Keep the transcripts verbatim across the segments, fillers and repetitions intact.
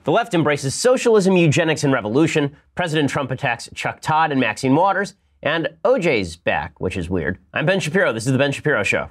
The left embraces socialism, eugenics, and revolution. President Trump attacks Chuck Todd and Maxine Waters. And O J's back, which is weird. I'm Ben Shapiro. This is The Ben Shapiro Show.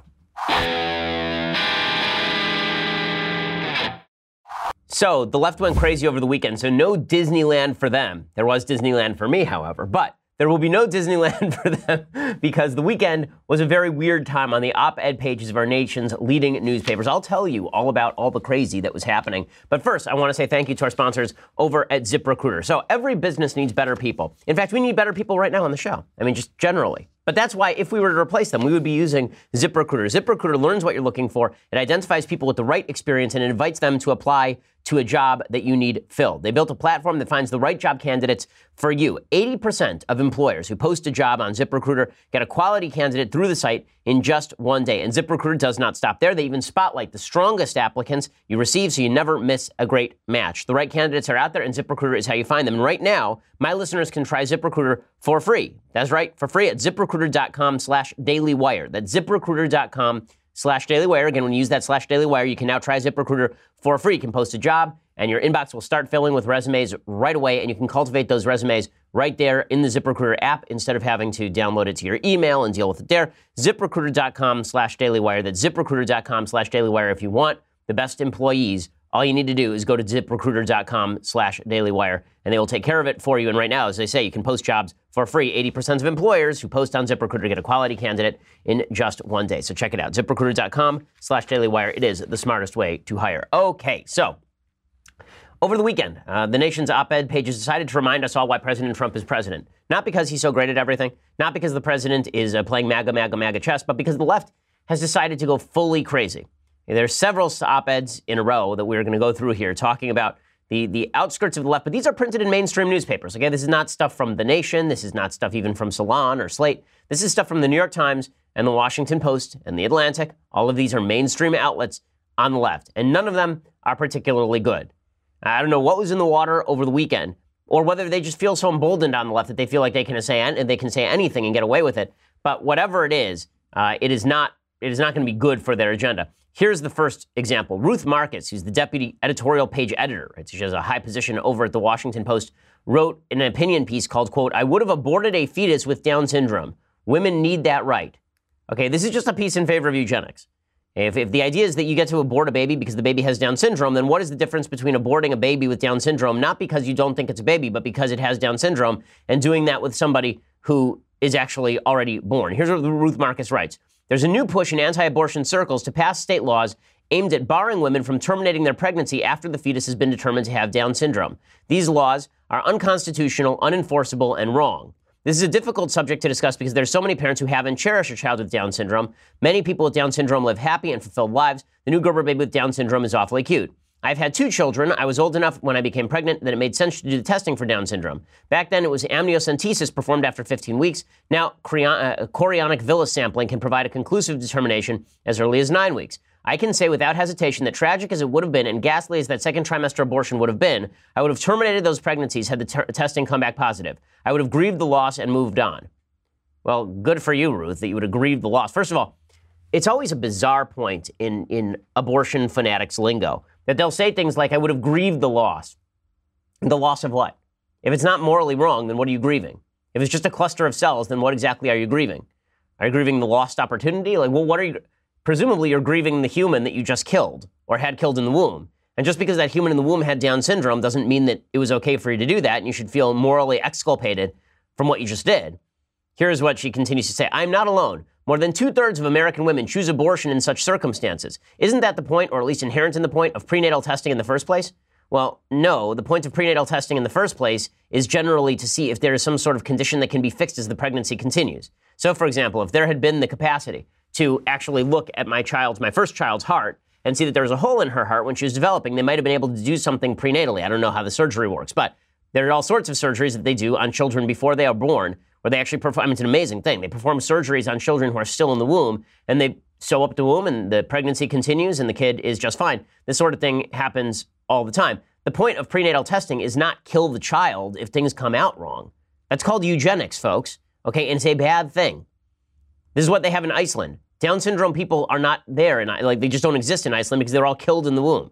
So the left went crazy over the weekend, so no Disneyland for them. There was Disneyland for me, however, but there will be no Disneyland for them because the weekend was a very weird time on the op-ed pages of our nation's leading newspapers. I'll tell you all about all the crazy that was happening. But first, I want to say thank you to our sponsors over at ZipRecruiter. So every business needs better people. In fact, we need better people right now on the show. I mean, just generally. But that's why if we were to replace them, we would be using ZipRecruiter. ZipRecruiter learns what you're looking for. It identifies people with the right experience and it invites them to apply to a job that you need filled. They built a platform that finds the right job candidates for you. eighty percent of employers who post a job on ZipRecruiter get a quality candidate through the site in just one day. And ZipRecruiter does not stop there. They even spotlight the strongest applicants you receive so you never miss a great match. The right candidates are out there and ZipRecruiter is how you find them. And right now, my listeners can try ZipRecruiter for free. That's right, for free at ZipRecruiter.com slash DailyWire. That's ZipRecruiter.com slash DailyWire. Again, when you use that slash DailyWire, you can now try ZipRecruiter for free. You can post a job and your inbox will start filling with resumes right away, and you can cultivate those resumes right there in the ZipRecruiter app instead of having to download it to your email and deal with it there. ZipRecruiter.com slash DailyWire. That's ZipRecruiter.com slash DailyWire. If you want the best employees, all you need to do is go to ZipRecruiter.com slash DailyWire, and they will take care of it for you. And right now, as I say, you can post jobs for free. eighty percent of employers who post on ZipRecruiter get a quality candidate in just one day. So check it out. ZipRecruiter.com slash DailyWire. It is the smartest way to hire. Okay, so over the weekend, uh, the nation's op-ed pages decided to remind us all why President Trump is president. Not because he's so great at everything, not because the president is uh, playing MAGA, MAGA, MAGA chess, but because the left has decided to go fully crazy. There's several op-eds in a row that we're going to go through here talking about the, the outskirts of the left, but these are printed in mainstream newspapers. Okay, this is not stuff from The Nation. This is not stuff even from Salon or Slate. This is stuff from the New York Times and the Washington Post and the Atlantic. All of these are mainstream outlets on the left, and none of them are particularly good. I don't know what was in the water over the weekend, or whether they just feel so emboldened on the left that they feel like they can say and they can say anything and get away with it. But whatever it is, uh, it is not it is not going to be good for their agenda. Here's the first example. Ruth Marcus, who's the deputy editorial page editor, right? She has a high position over at the Washington Post, wrote an opinion piece called, quote, "I would have aborted a fetus with Down syndrome. Women need that right." Okay, this is just a piece in favor of eugenics. If, if the idea is that you get to abort a baby because the baby has Down syndrome, then what is the difference between aborting a baby with Down syndrome, not because you don't think it's a baby, but because it has Down syndrome, and doing that with somebody who is actually already born? Here's what Ruth Marcus writes. There's a new push in anti-abortion circles to pass state laws aimed at barring women from terminating their pregnancy after the fetus has been determined to have Down syndrome. These laws are unconstitutional, unenforceable, and wrong. This is a difficult subject to discuss because there's so many parents who have and cherish a child with Down syndrome. Many people with Down syndrome live happy and fulfilled lives. The new Gerber baby with Down syndrome is awfully cute. I've had two children. I was old enough when I became pregnant that it made sense to do the testing for Down syndrome. Back then, it was amniocentesis performed after fifteen weeks. Now, chorionic villus sampling can provide a conclusive determination as early as nine weeks. I can say without hesitation that tragic as it would have been and ghastly as that second trimester abortion would have been, I would have terminated those pregnancies had the ter- testing come back positive. I would have grieved the loss and moved on. Well, good for you, Ruth, that you would have grieved the loss. First of all, it's always a bizarre point in, in abortion fanatics lingo that they'll say things like, I would have grieved the loss. The loss of what? If it's not morally wrong, then what are you grieving? If it's just a cluster of cells, then what exactly are you grieving? Are you grieving the lost opportunity? Like, well, what are you... Presumably, you're grieving the human that you just killed or had killed in the womb. And just because that human in the womb had Down syndrome doesn't mean that it was okay for you to do that, and you should feel morally exculpated from what you just did. Here's what she continues to say. I'm not alone. More than two-thirds of American women choose abortion in such circumstances. Isn't that the point, or at least inherent in the point, of prenatal testing in the first place? Well, no. The point of prenatal testing in the first place is generally to see if there is some sort of condition that can be fixed as the pregnancy continues. So, for example, if there had been the capacity to actually look at my child's, my first child's heart and see that there was a hole in her heart when she was developing, they might have been able to do something prenatally. I don't know how the surgery works, but there are all sorts of surgeries that they do on children before they are born, where they actually perform, I mean, it's an amazing thing. They perform surgeries on children who are still in the womb, and they sew up the womb, and the pregnancy continues, and the kid is just fine. This sort of thing happens all the time. The point of prenatal testing is not kill the child if things come out wrong. That's called eugenics, folks, okay, and it's a bad thing. This is what they have in Iceland. Down syndrome people are not there, and like they just don't exist in Iceland because they're all killed in the womb.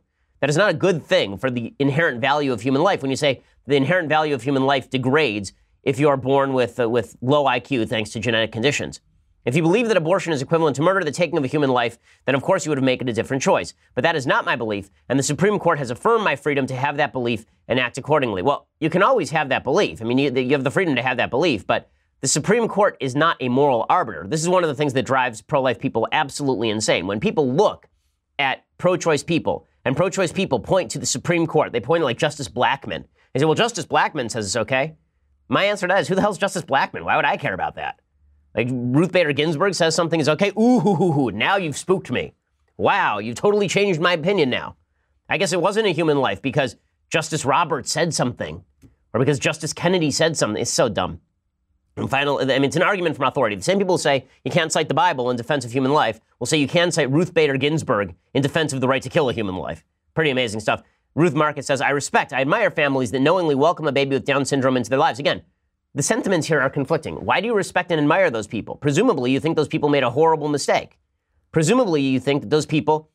That is not a good thing for the inherent value of human life. When you say the inherent value of human life degrades if you are born with, uh, with low I Q thanks to genetic conditions. If you believe that abortion is equivalent to murder, the taking of a human life, then of course you would have made a different choice. But that is not my belief, and the Supreme Court has affirmed my freedom to have that belief and act accordingly. Well, you can always have that belief. I mean, you, you have the freedom to have that belief, but the Supreme Court is not a moral arbiter. This is one of the things that drives pro-life people absolutely insane. When people look at pro-choice people, and pro-choice people point to the Supreme Court, they point to like Justice Blackmun. They say, well, Justice Blackmun says it's okay. My answer to that is, who the hell's Justice Blackmun? Why would I care about that? Like Ruth Bader Ginsburg says something is okay. Ooh, hoo, hoo, hoo. Now you've spooked me. Wow, you've totally changed my opinion now. I guess it wasn't a human life because Justice Roberts said something, or because Justice Kennedy said something. It's so dumb. And final, I mean, it's an argument from authority. The same people who say you can't cite the Bible in defense of human life will say you can cite Ruth Bader Ginsburg in defense of the right to kill a human life. Pretty amazing stuff. Ruth Marcus says, I respect, I admire families that knowingly welcome a baby with Down syndrome into their lives. Again, the sentiments here are conflicting. Why do you respect and admire those people? Presumably, you think those people made a horrible mistake. Presumably, you think that those people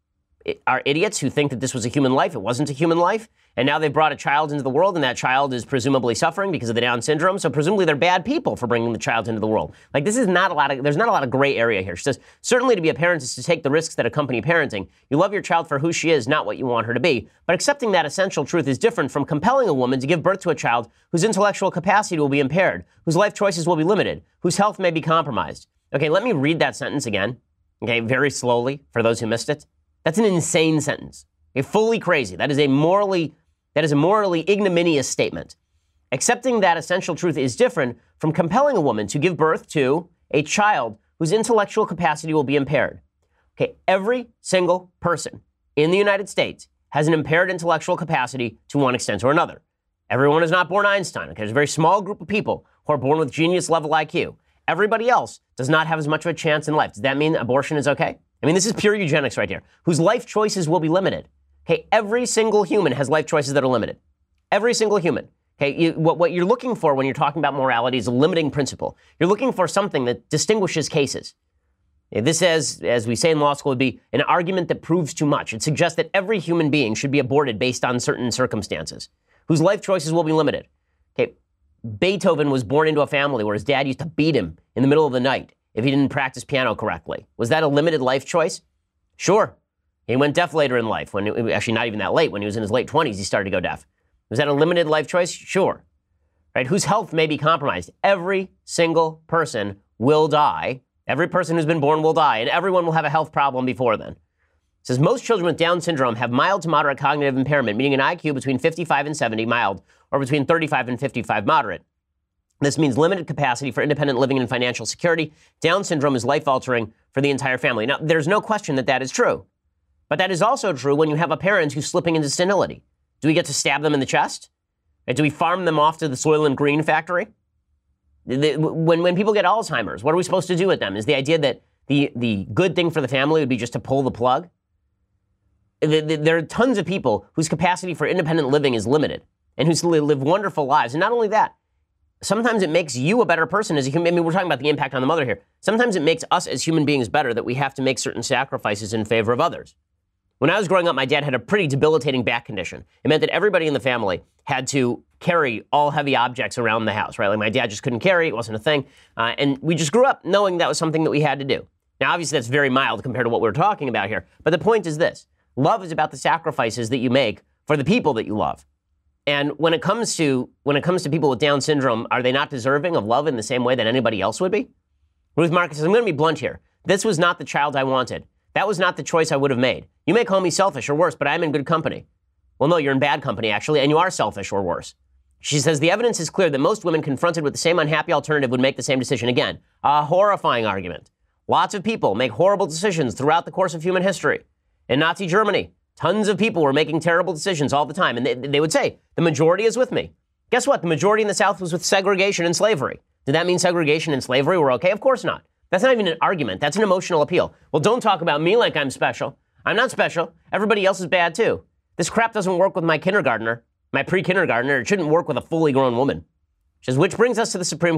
are idiots who think that this was a human life. It wasn't a human life. And now they've brought a child into the world, and that child is presumably suffering because of the Down syndrome. So presumably they're bad people for bringing the child into the world. Like, this is not a lot of, there's not a lot of gray area here. She says, certainly to be a parent is to take the risks that accompany parenting. You love your child for who she is, not what you want her to be. But accepting that essential truth is different from compelling a woman to give birth to a child whose intellectual capacity will be impaired, whose life choices will be limited, whose health may be compromised. Okay, let me read that sentence again. Okay, very slowly for those who missed it. That's an insane sentence. Okay, fully crazy. That is a morally, that is a morally ignominious statement. Accepting that essential truth is different from compelling a woman to give birth to a child whose intellectual capacity will be impaired. Okay, every single person in the United States has an impaired intellectual capacity to one extent or another. Everyone is not born Einstein. Okay, there's a very small group of people who are born with genius level I Q. Everybody else does not have as much of a chance in life. Does that mean abortion is okay? I mean, this is pure eugenics right here, whose life choices will be limited. Okay, every single human has life choices that are limited. Every single human. Okay, you, what, what you're looking for when you're talking about morality is a limiting principle. You're looking for something that distinguishes cases. Okay, this, as, as we say in law school, would be an argument that proves too much. It suggests that every human being should be aborted based on certain circumstances, whose life choices will be limited. Okay, Beethoven was born into a family where his dad used to beat him in the middle of the night if he didn't practice piano correctly. Was that a limited life choice? Sure. He went deaf later in life, when it, actually not even that late. When he was in his late twenties, he started to go deaf. Was that a limited life choice? Sure. Right? Whose health may be compromised. Every single person will die. Every person who's been born will die, and everyone will have a health problem before then. It says most children with Down syndrome have mild to moderate cognitive impairment, meaning an I Q between fifty-five and seventy, mild, or between thirty-five and fifty-five, moderate. This means limited capacity for independent living and financial security. Down syndrome is life-altering for the entire family. Now, there's no question that that is true. But that is also true when you have a parent who's slipping into senility. Do we get to stab them in the chest? Do we farm them off to the Soylent Green factory? When, when people get Alzheimer's, what are we supposed to do with them? Is the idea that the, the good thing for the family would be just to pull the plug? There are tons of people whose capacity for independent living is limited and who live wonderful lives. And not only that, sometimes it makes you a better person as a human. I mean, we're talking about the impact on the mother here. Sometimes it makes us as human beings better that we have to make certain sacrifices in favor of others. When I was growing up, my dad had a pretty debilitating back condition. It meant that everybody in the family had to carry all heavy objects around the house, right? Like my dad just couldn't carry, it wasn't a thing. Uh, and we just grew up knowing that was something that we had to do. Now, obviously, that's very mild compared to what we're talking about here. But the point is this. Love is about the sacrifices that you make for the people that you love. And when it comes to when it comes to people with Down syndrome, are they not deserving of love in the same way that anybody else would be? Ruth Marcus says, I'm going to be blunt here. This was not the child I wanted. That was not the choice I would have made. You may call me selfish or worse, but I'm in good company. Well, no, you're in bad company, actually, and you are selfish or worse. She says, the evidence is clear that most women confronted with the same unhappy alternative would make the same decision. Again, a horrifying argument. Lots of people make horrible decisions throughout the course of human history. In Nazi Germany, tons of people were making terrible decisions all the time, and they, they would say, the majority is with me. Guess what? The majority in the South was with segregation and slavery. Did that mean segregation and slavery were okay? Of course not. That's not even an argument. That's an emotional appeal. Well, don't talk about me like I'm special. I'm not special. Everybody else is bad too. This crap doesn't work with my kindergartner, my pre-kindergartner. It shouldn't work with a fully grown woman. She says, which brings us to the Supreme Court.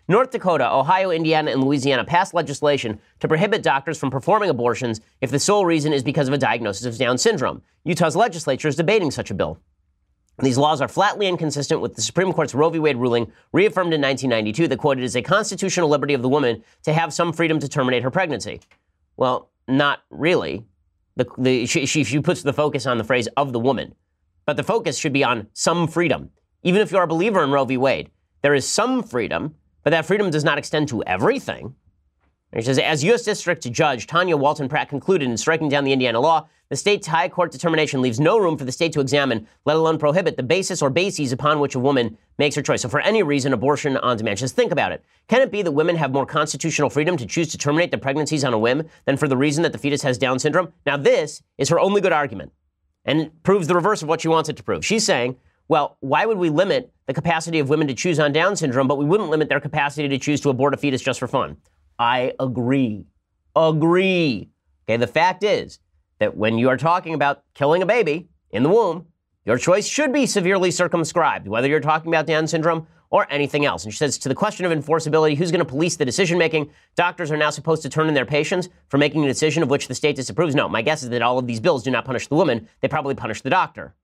North Dakota, Ohio, Indiana, and Louisiana passed legislation to prohibit doctors from performing abortions if the sole reason is because of a diagnosis of Down syndrome. Utah's legislature is debating such a bill. These laws are flatly inconsistent with the Supreme Court's Roe v. Wade ruling, reaffirmed in nineteen ninety-two, that, quote, it is a constitutional liberty of the woman to have some freedom to terminate her pregnancy. Well, not really. The, the, she, she, she puts the focus on the phrase of the woman. But the focus should be on some freedom. Even if you're a believer in Roe v. Wade, there is some freedom, but that freedom does not extend to everything. And she says, as U S District Judge Tanya Walton Pratt concluded in striking down the Indiana law, the state's high court determination leaves no room for the state to examine, let alone prohibit, the basis or bases upon which a woman makes her choice. So for any reason, abortion on demand. Just think about it. Can it be that women have more constitutional freedom to choose to terminate their pregnancies on a whim than for the reason that the fetus has Down syndrome? Now, this is her only good argument, and it proves the reverse of what she wants it to prove. She's saying, well, why would we limit the capacity of women to choose on Down syndrome, but we wouldn't limit their capacity to choose to abort a fetus just for fun? I agree. Agree. Okay, the fact is that when you are talking about killing a baby in the womb, your choice should be severely circumscribed, whether you're talking about Down syndrome or anything else. And she says, to the question of enforceability, who's going to police the decision-making? Doctors are now supposed to turn in their patients for making a decision of which the state disapproves. No, my guess is that all of these bills do not punish the woman. They probably punish the doctor.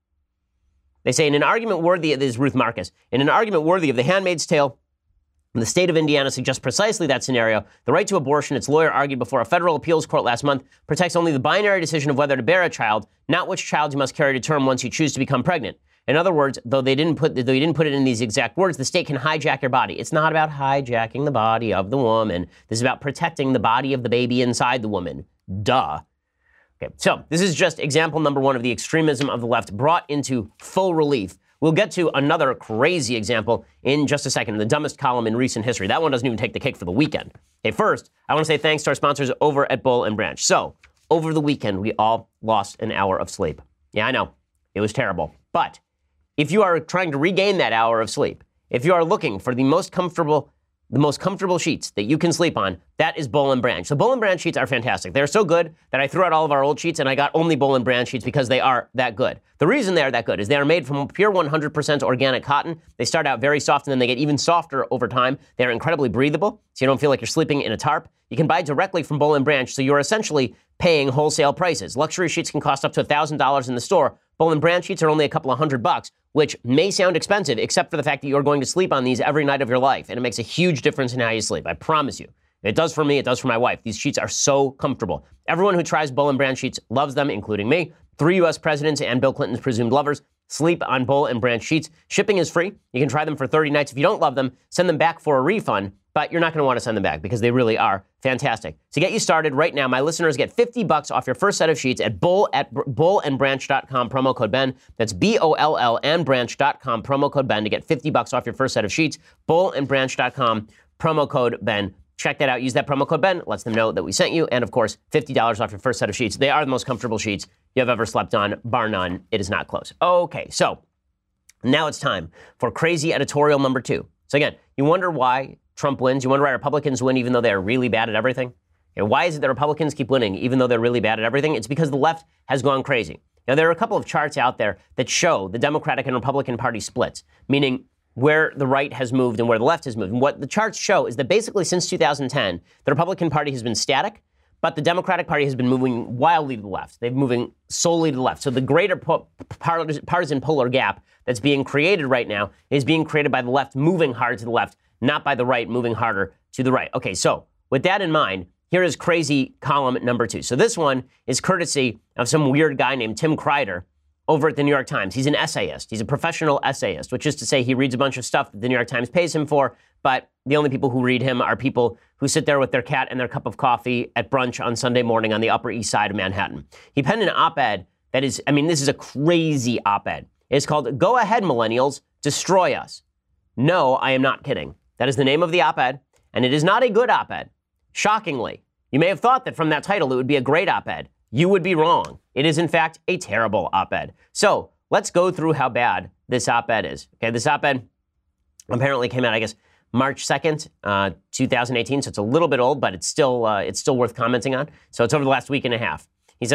They say, in an argument worthy, this is Ruth Marcus, in an argument worthy of The Handmaid's Tale, the state of Indiana suggests precisely that scenario. The right to abortion, its lawyer argued before a federal appeals court last month, protects only the binary decision of whether to bear a child, not which child you must carry to term once you choose to become pregnant. In other words, though they didn't put, though you didn't put it in these exact words, the state can hijack your body. It's not about hijacking the body of the woman. This is about protecting the body of the baby inside the woman. Duh. Okay, so this is just example number one of the extremism of the left brought into full relief. We'll get to another crazy example in just a second, the dumbest column in recent history. That one doesn't even take the cake for the weekend. Okay, first, I want to say thanks to our sponsors over at Boll and Branch. So, over the weekend, we all lost an hour of sleep. Yeah, I know. It was terrible. But if you are trying to regain that hour of sleep, if you are looking for the most comfortable The most comfortable sheets that you can sleep on, that is Boll and Branch. So Boll and Branch sheets are fantastic. They're so good that I threw out all of our old sheets and I got only Boll and Branch sheets because they are that good. The reason they are that good is they are made from pure one hundred percent organic cotton. They start out very soft and then they get even softer over time. They are incredibly breathable, so you don't feel like you're sleeping in a tarp. You can buy directly from Boll and Branch, so you're essentially paying wholesale prices. Luxury sheets can cost up to one thousand dollars in the store. Boll and Branch sheets are only a couple of hundred bucks, which may sound expensive, except for the fact that you're going to sleep on these every night of your life, and it makes a huge difference in how you sleep. I promise you. It does for me. It does for my wife. These sheets are so comfortable. Everyone who tries Boll and Branch sheets loves them, including me. Three U S presidents and Bill Clinton's presumed lovers sleep on Boll and Branch sheets. Shipping is free. You can try them for thirty nights. If you don't love them, send them back for a refund. But you're not going to want to send them back because they really are fantastic. To get you started right now, my listeners get fifty bucks off your first set of sheets at bull at bull and branch dot com, promo code Ben. That's B O L L and branch dot com, promo code Ben to get fifty bucks off your first set of sheets. bull and branch dot com, promo code Ben. Check that out. Use that promo code Ben. It lets them know that we sent you. And of course, fifty dollars off your first set of sheets. They are the most comfortable sheets you have ever slept on, bar none. It is not close. Okay, so now it's time for crazy editorial number two. So again, you wonder why Trump wins. You wonder why Republicans win even though they're really bad at everything. And why is it that Republicans keep winning even though they're really bad at everything? It's because the left has gone crazy. Now, there are a couple of charts out there that show the Democratic and Republican Party splits, meaning where the right has moved and where the left has moved. And what the charts show is that basically since two thousand ten, the Republican Party has been static, but the Democratic Party has been moving wildly to the left. They've been moving solely to the left. So the greater po- partisan polar gap that's being created right now is being created by the left moving hard to the left, not by the right moving harder to the right. Okay, so with that in mind, here is crazy column number two. So this one is courtesy of some weird guy named Tim Kreider over at the New York Times. He's an essayist. He's a professional essayist, which is to say he reads a bunch of stuff that the New York Times pays him for, but the only people who read him are people who sit there with their cat and their cup of coffee at brunch on Sunday morning on the Upper East Side of Manhattan. He penned an op-ed that is, I mean, this is a crazy op-ed. It's called Go Ahead, Millennials, Destroy Us. No, I am not kidding. That is the name of the op-ed, and it is not a good op-ed. Shockingly, you may have thought that from that title it would be a great op-ed. You would be wrong. It is, in fact, a terrible op-ed. So let's go through how bad this op-ed is. Okay, this op-ed apparently came out, I guess, March second, uh, two thousand eighteen, so it's a little bit old, but it's still uh, it's still worth commenting on. So it's over the last week and a half. He says,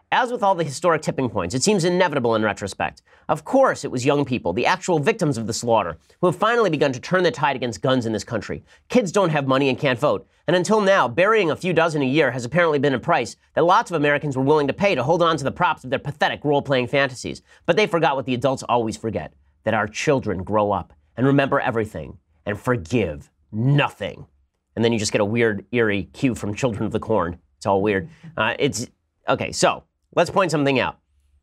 As with all the historic tipping points, it seems inevitable in retrospect. Of course, it was young people, the actual victims of the slaughter, who have finally begun to turn the tide against guns in this country. Kids don't have money and can't vote. And until now, burying a few dozen a year has apparently been a price that lots of Americans were willing to pay to hold on to the props of their pathetic role-playing fantasies. But they forgot what the adults always forget, that our children grow up and remember everything and forgive nothing. And then you just get a weird, eerie cue from Children of the Corn. It's all weird. Uh, it's, okay, so let's point something out.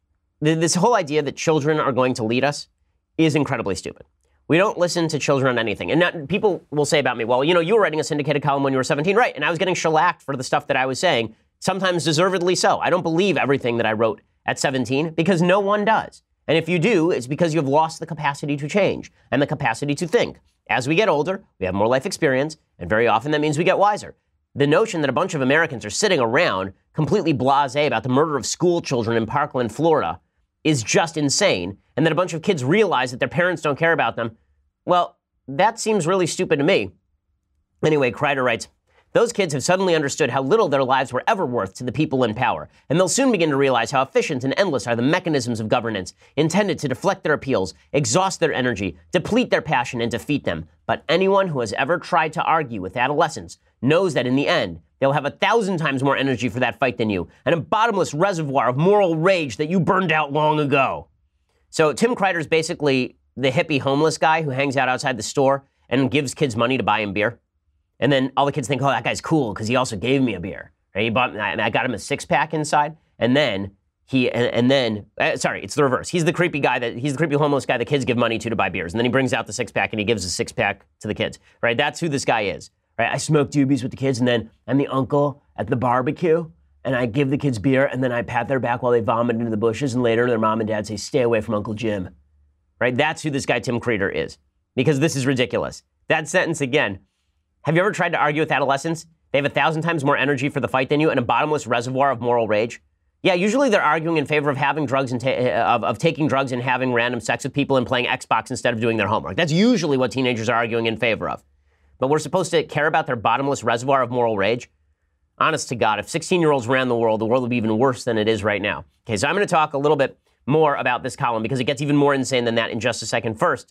This whole idea that children are going to lead us is incredibly stupid. We don't listen to children on anything. And not, people will say about me, well, you know, you were writing a syndicated column when you were seventeen, right? And I was getting shellacked for the stuff that I was saying, sometimes deservedly so. I don't believe everything that I wrote at seventeen because no one does. And if you do, it's because you've lost the capacity to change and the capacity to think. As we get older, we have more life experience, and very often that means we get wiser. The notion that a bunch of Americans are sitting around completely blasé about the murder of school children in Parkland, Florida, is just insane, and that a bunch of kids realize that their parents don't care about them, well, that seems really stupid to me. Anyway, Kreider writes, those kids have suddenly understood how little their lives were ever worth to the people in power, and they'll soon begin to realize how efficient and endless are the mechanisms of governance intended to deflect their appeals, exhaust their energy, deplete their passion, and defeat them. But anyone who has ever tried to argue with adolescents knows that in the end, they'll have a thousand times more energy for that fight than you, and a bottomless reservoir of moral rage that you burned out long ago. So Tim Kreider's basically the hippie homeless guy who hangs out outside the store and gives kids money to buy him beer. And then all the kids think, oh, that guy's cool because he also gave me a beer. Right? He bought, and I got him a six-pack inside, and then he, and, and then, uh, sorry, it's the reverse. He's the creepy guy that, he's the creepy homeless guy the kids give money to to buy beers. And then he brings out the six-pack and he gives a six-pack to the kids. Right? That's who this guy is. Right? I smoke doobies with the kids, and then I'm the uncle at the barbecue, and I give the kids beer, and then I pat their back while they vomit into the bushes, and later their mom and dad say, stay away from Uncle Jim. Right? That's who this guy Tim Kreider is. Because this is ridiculous. That sentence again. Have you ever tried to argue with adolescents? They have a thousand times more energy for the fight than you and a bottomless reservoir of moral rage. Yeah, usually they're arguing in favor of having drugs and ta- of, of taking drugs and having random sex with people and playing Xbox instead of doing their homework. That's usually what teenagers are arguing in favor of. But we're supposed to care about their bottomless reservoir of moral rage? Honest to God, if sixteen-year-olds ran the world, the world would be even worse than it is right now. Okay, so I'm going to talk a little bit more about this column because it gets even more insane than that in just a second. First,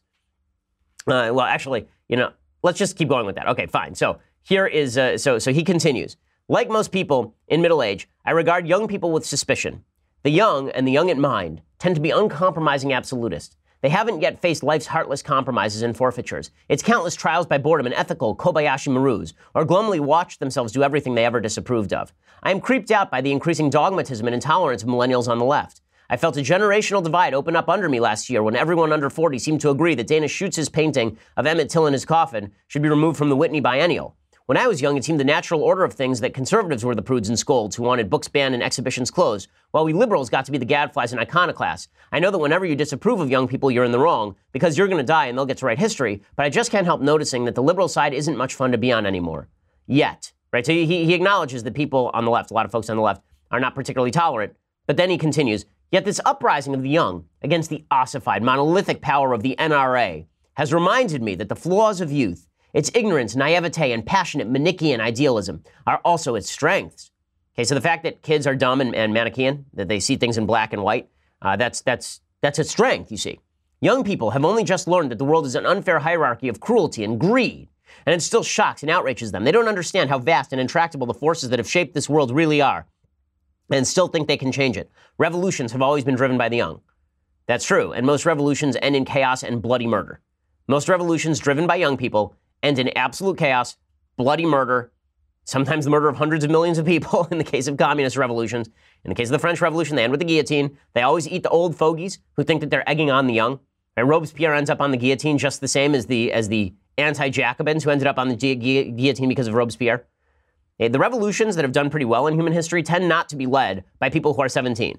uh, well, actually, you know, let's just keep going with that. Okay, fine. So here is, uh, so so he continues. Like most people in middle age, I regard young people with suspicion. The young and the young at mind tend to be uncompromising absolutists. They haven't yet faced life's heartless compromises and forfeitures, its countless trials by boredom and ethical Kobayashi Marus, or glumly watched themselves do everything they ever disapproved of. I am creeped out by the increasing dogmatism and intolerance of millennials on the left. I felt a generational divide open up under me last year when everyone under forty seemed to agree that Dana Schutz's painting of Emmett Till in his coffin should be removed from the Whitney Biennial. When I was young, it seemed the natural order of things that conservatives were the prudes and scolds who wanted books banned and exhibitions closed, while we liberals got to be the gadflies and iconoclasts. I know that whenever you disapprove of young people, you're in the wrong, because you're going to die and they'll get to write history, but I just can't help noticing that the liberal side isn't much fun to be on anymore. Yet. Right? So he, he acknowledges that people on the left, a lot of folks on the left, are not particularly tolerant, but then he continues, yet this uprising of the young against the ossified, monolithic power of the N R A has reminded me that the flaws of youth, its ignorance, naivete, and passionate Manichaean idealism are also its strengths. Okay, so the fact that kids are dumb and, and Manichaean, that they see things in black and white, uh, that's that's that's a strength, you see. Young people have only just learned that the world is an unfair hierarchy of cruelty and greed, and it still shocks and outrages them. They don't understand how vast and intractable the forces that have shaped this world really are, and still think they can change it. Revolutions have always been driven by the young. That's true, and most revolutions end in chaos and bloody murder. Most revolutions driven by young people end in absolute chaos, bloody murder, sometimes the murder of hundreds of millions of people in the case of communist revolutions. In the case of the French Revolution, they end with the guillotine. They always eat the old fogies who think that they're egging on the young. And Robespierre ends up on the guillotine just the same as the as the anti-Jacobins who ended up on the gu- gu- guillotine because of Robespierre. The revolutions that have done pretty well in human history tend not to be led by people who are seventeen.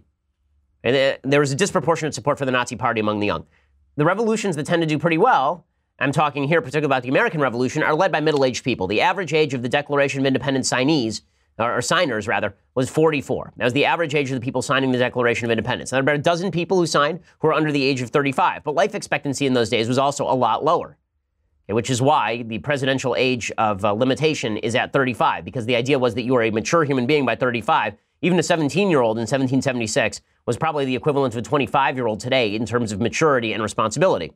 And there was a disproportionate support for the Nazi Party among the young. The revolutions that tend to do pretty well, I'm talking here particularly about the American Revolution, are led by middle-aged people. The average age of the Declaration of Independence signees, or, or signers rather, was forty-four. That was the average age of the people signing the Declaration of Independence. Now, there are about a dozen people who signed who were under the age of thirty-five, but life expectancy in those days was also a lot lower, okay, which is why the presidential age of uh, limitation is at thirty-five, because the idea was that you were a mature human being by thirty-five Even a seventeen-year-old in seventeen seventy-six was probably the equivalent of a twenty-five-year-old today in terms of maturity and responsibility.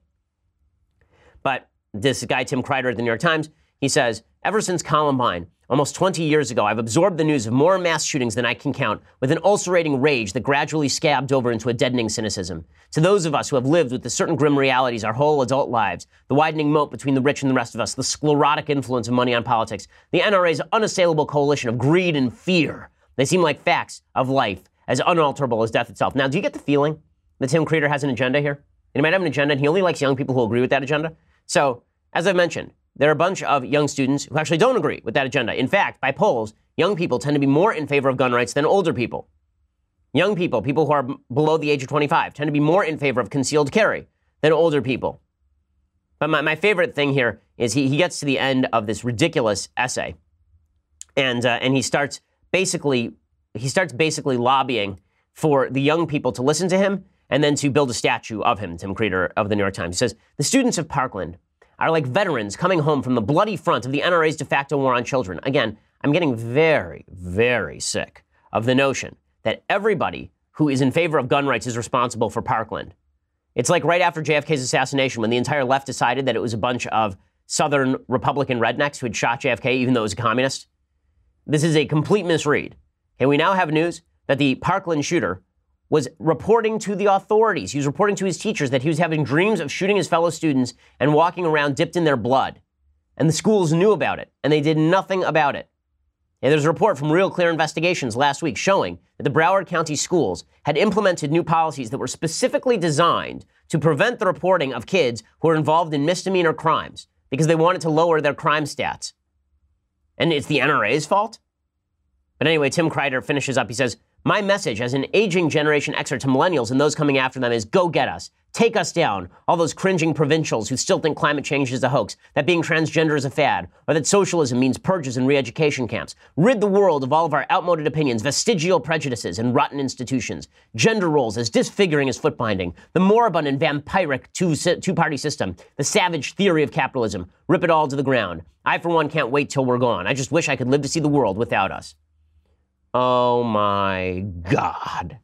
But this guy, Tim Kreider at the New York Times, he says, ever since Columbine, almost twenty years ago, I've absorbed the news of more mass shootings than I can count with an ulcerating rage that gradually scabbed over into a deadening cynicism. To those of us who have lived with the certain grim realities our whole adult lives, the widening moat between the rich and the rest of us, the sclerotic influence of money on politics, the N R A's unassailable coalition of greed and fear, they seem like facts of life, as unalterable as death itself. Now, do you get the feeling that Tim Kreider has an agenda here? He might have an agenda, and he only likes young people who agree with that agenda. So, as I've mentioned, there are a bunch of young students who actually don't agree with that agenda. In fact, by polls, young people tend to be more in favor of gun rights than older people. Young people, people who are b- below the age of twenty-five, tend to be more in favor of concealed carry than older people. But my, my favorite thing here is he, he gets to the end of this ridiculous essay, and uh, and he starts basically he starts basically lobbying for the young people to listen to him and then to build a statue of him, Tim Kreider of the New York Times. He says, the students of Parkland are like veterans coming home from the bloody front of the N R A's de facto war on children. Again, I'm getting very, very sick of the notion that everybody who is in favor of gun rights is responsible for Parkland. It's like right after J F K's assassination, when the entire left decided that it was a bunch of Southern Republican rednecks who had shot J F K, even though it was a communist. This is a complete misread. And we now have news that the Parkland shooter was reporting to the authorities. He was reporting to his teachers that he was having dreams of shooting his fellow students and walking around dipped in their blood. And the schools knew about it, and they did nothing about it. And there's a report from Real Clear Investigations last week showing that the Broward County schools had implemented new policies that were specifically designed to prevent the reporting of kids who were involved in misdemeanor crimes because they wanted to lower their crime stats. And it's the N R A's fault? But anyway, Tim Kreider finishes up. He says, my message as an aging Generation Xer to millennials and those coming after them is go get us. Take us down. All those cringing provincials who still think climate change is a hoax, that being transgender is a fad, or that socialism means purges and re-education camps. Rid the world of all of our outmoded opinions, vestigial prejudices, and rotten institutions. Gender roles as disfiguring as foot binding. The moribund and vampiric two, two-party system. The savage theory of capitalism. Rip it all to the ground. I, for one, can't wait till we're gone. I just wish I could live to see the world without us. Oh, my God.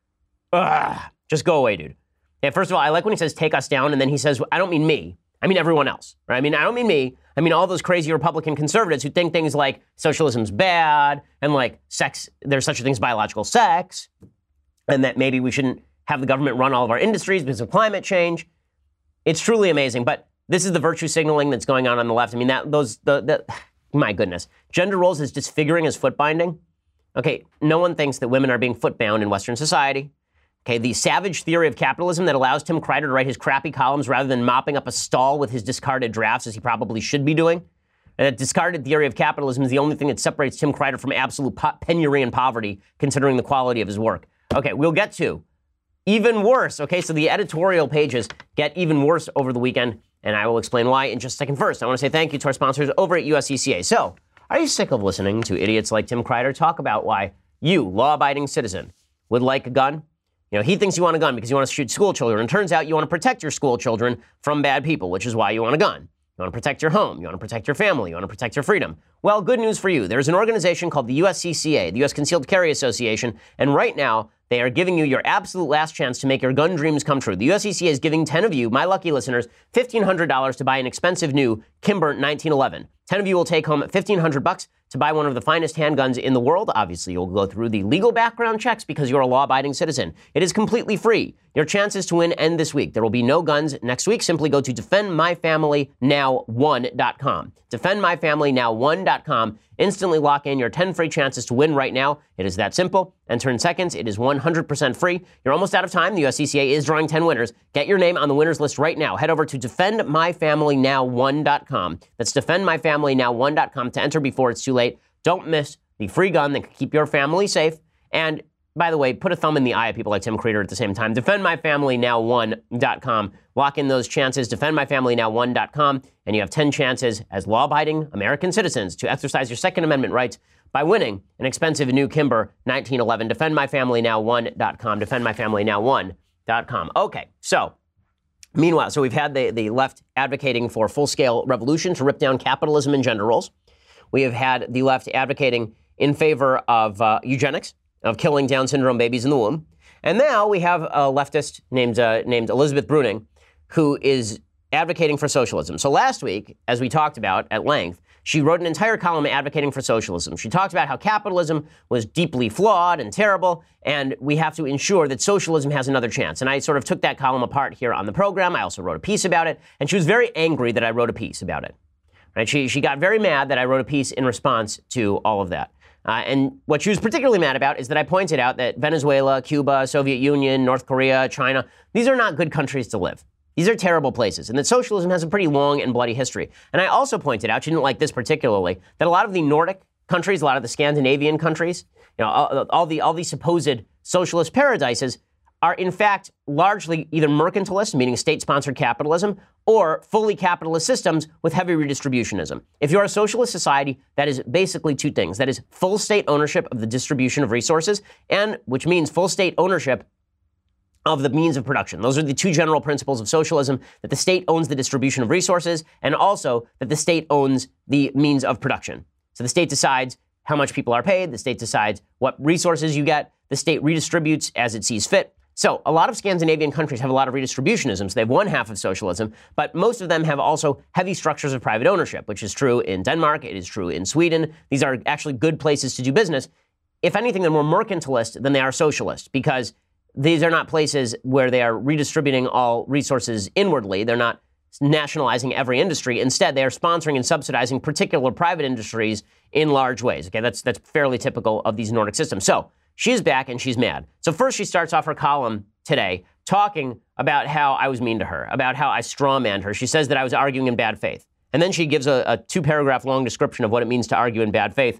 Ugh. Just go away, dude. Yeah, first of all, I like when he says take us down, and then he says, I don't mean me. I mean everyone else. Right? I mean, I don't mean me. I mean all those crazy Republican conservatives who think things like socialism's bad, and like sex, there's such a thing as biological sex, and that maybe we shouldn't have the government run all of our industries because of climate change. It's truly amazing. But this is the virtue signaling that's going on on the left. I mean, that those, the, the my goodness. Gender roles as disfiguring as foot binding. Okay, no one thinks that women are being foot-bound in Western society. Okay, the savage theory of capitalism that allows Tim Kreider to write his crappy columns rather than mopping up a stall with his discarded drafts, as he probably should be doing. And that discarded theory of capitalism is the only thing that separates Tim Kreider from absolute po- penury and poverty, considering the quality of his work. Okay, we'll get to even worse. Okay, so the editorial pages get even worse over the weekend, and I will explain why in just a second. First, I want to say thank you to our sponsors over at U S C C A. So, are you sick of listening to idiots like Tim Kreider talk about why you, law-abiding citizen, would like a gun? You know, he thinks you want a gun because you want to shoot school children. And it turns out you want to protect your school children from bad people, which is why you want a gun. You want to protect your home. You want to protect your family. You want to protect your freedom. Well, good news for you. There's an organization called the U S C C A, the U S Concealed Carry Association, and right now they are giving you your absolute last chance to make your gun dreams come true. The U S C C A is giving ten of you, my lucky listeners, fifteen hundred dollars to buy an expensive new Kimber nineteen eleven. ten of you will take home fifteen hundred bucks to buy one of the finest handguns in the world. Obviously, you'll go through the legal background checks because you're a law-abiding citizen. It is completely free. Your chances to win end this week. There will be no guns next week. Simply go to defend my family now one dot com. defend my family now one dot com. Instantly lock in your ten free chances to win right now. It is that simple. Enter in seconds. It is one hundred percent free. You're almost out of time. The U S C C A is drawing ten winners. Get your name on the winners list right now. Head over to defend my family now one dot com. That's defend my family now one dot com to enter before it's too late. Don't miss the free gun that can keep your family safe. And by the way, put a thumb in the eye at people like Tim Kreider at the same time. defend my family now one dot com. Lock in those chances. defend my family now one dot com. And you have ten chances as law-abiding American citizens to exercise your Second Amendment rights by winning an expensive new Kimber nineteen eleven. defend my family now one dot com. defend my family now one dot com. Okay, so meanwhile, so we've had the, the left advocating for full-scale revolution to rip down capitalism and gender roles. We have had the left advocating in favor of uh, eugenics of killing Down syndrome babies in the womb. And now we have a leftist named, uh, named Elizabeth Bruning, who is advocating for socialism. So last week, as we talked about at length, she wrote an entire column advocating for socialism. She talked about how capitalism was deeply flawed and terrible, and we have to ensure that socialism has another chance. And I sort of took that column apart here on the program. I also wrote a piece about it, and she was very angry that I wrote a piece about it. Right? She, she got very mad that I wrote a piece in response to all of that. Uh, and what she was particularly mad about is that I pointed out that Venezuela, Cuba, Soviet Union, North Korea, China, these are not good countries to live. These are terrible places, and that socialism has a pretty long and bloody history. And I also pointed out, she didn't like this particularly, that a lot of the Nordic countries, a lot of the Scandinavian countries, you know, all, all the all these supposed socialist paradises are in fact largely either mercantilist, meaning state-sponsored capitalism, or fully capitalist systems with heavy redistributionism. If you're a socialist society, that is basically two things. That is full state ownership of the distribution of resources, and which means full state ownership of the means of production. Those are the two general principles of socialism, that the state owns the distribution of resources, and also that the state owns the means of production. So the state decides how much people are paid, the state decides what resources you get, the state redistributes as it sees fit. So a lot of Scandinavian countries have a lot of redistributionism. So they have one half of socialism, but most of them have also heavy structures of private ownership, which is true in Denmark. It is true in Sweden. These are actually good places to do business. If anything, they're more mercantilist than they are socialist, because these are not places where they are redistributing all resources inwardly. They're not nationalizing every industry. Instead, they are sponsoring and subsidizing particular private industries in large ways. Okay, that's that's fairly typical of these Nordic systems. So she's back and she's mad. So first she starts off her column today talking about how I was mean to her, about how I strawmanned her. She says that I was arguing in bad faith. And then she gives a, a two-paragraph long description of what it means to argue in bad faith,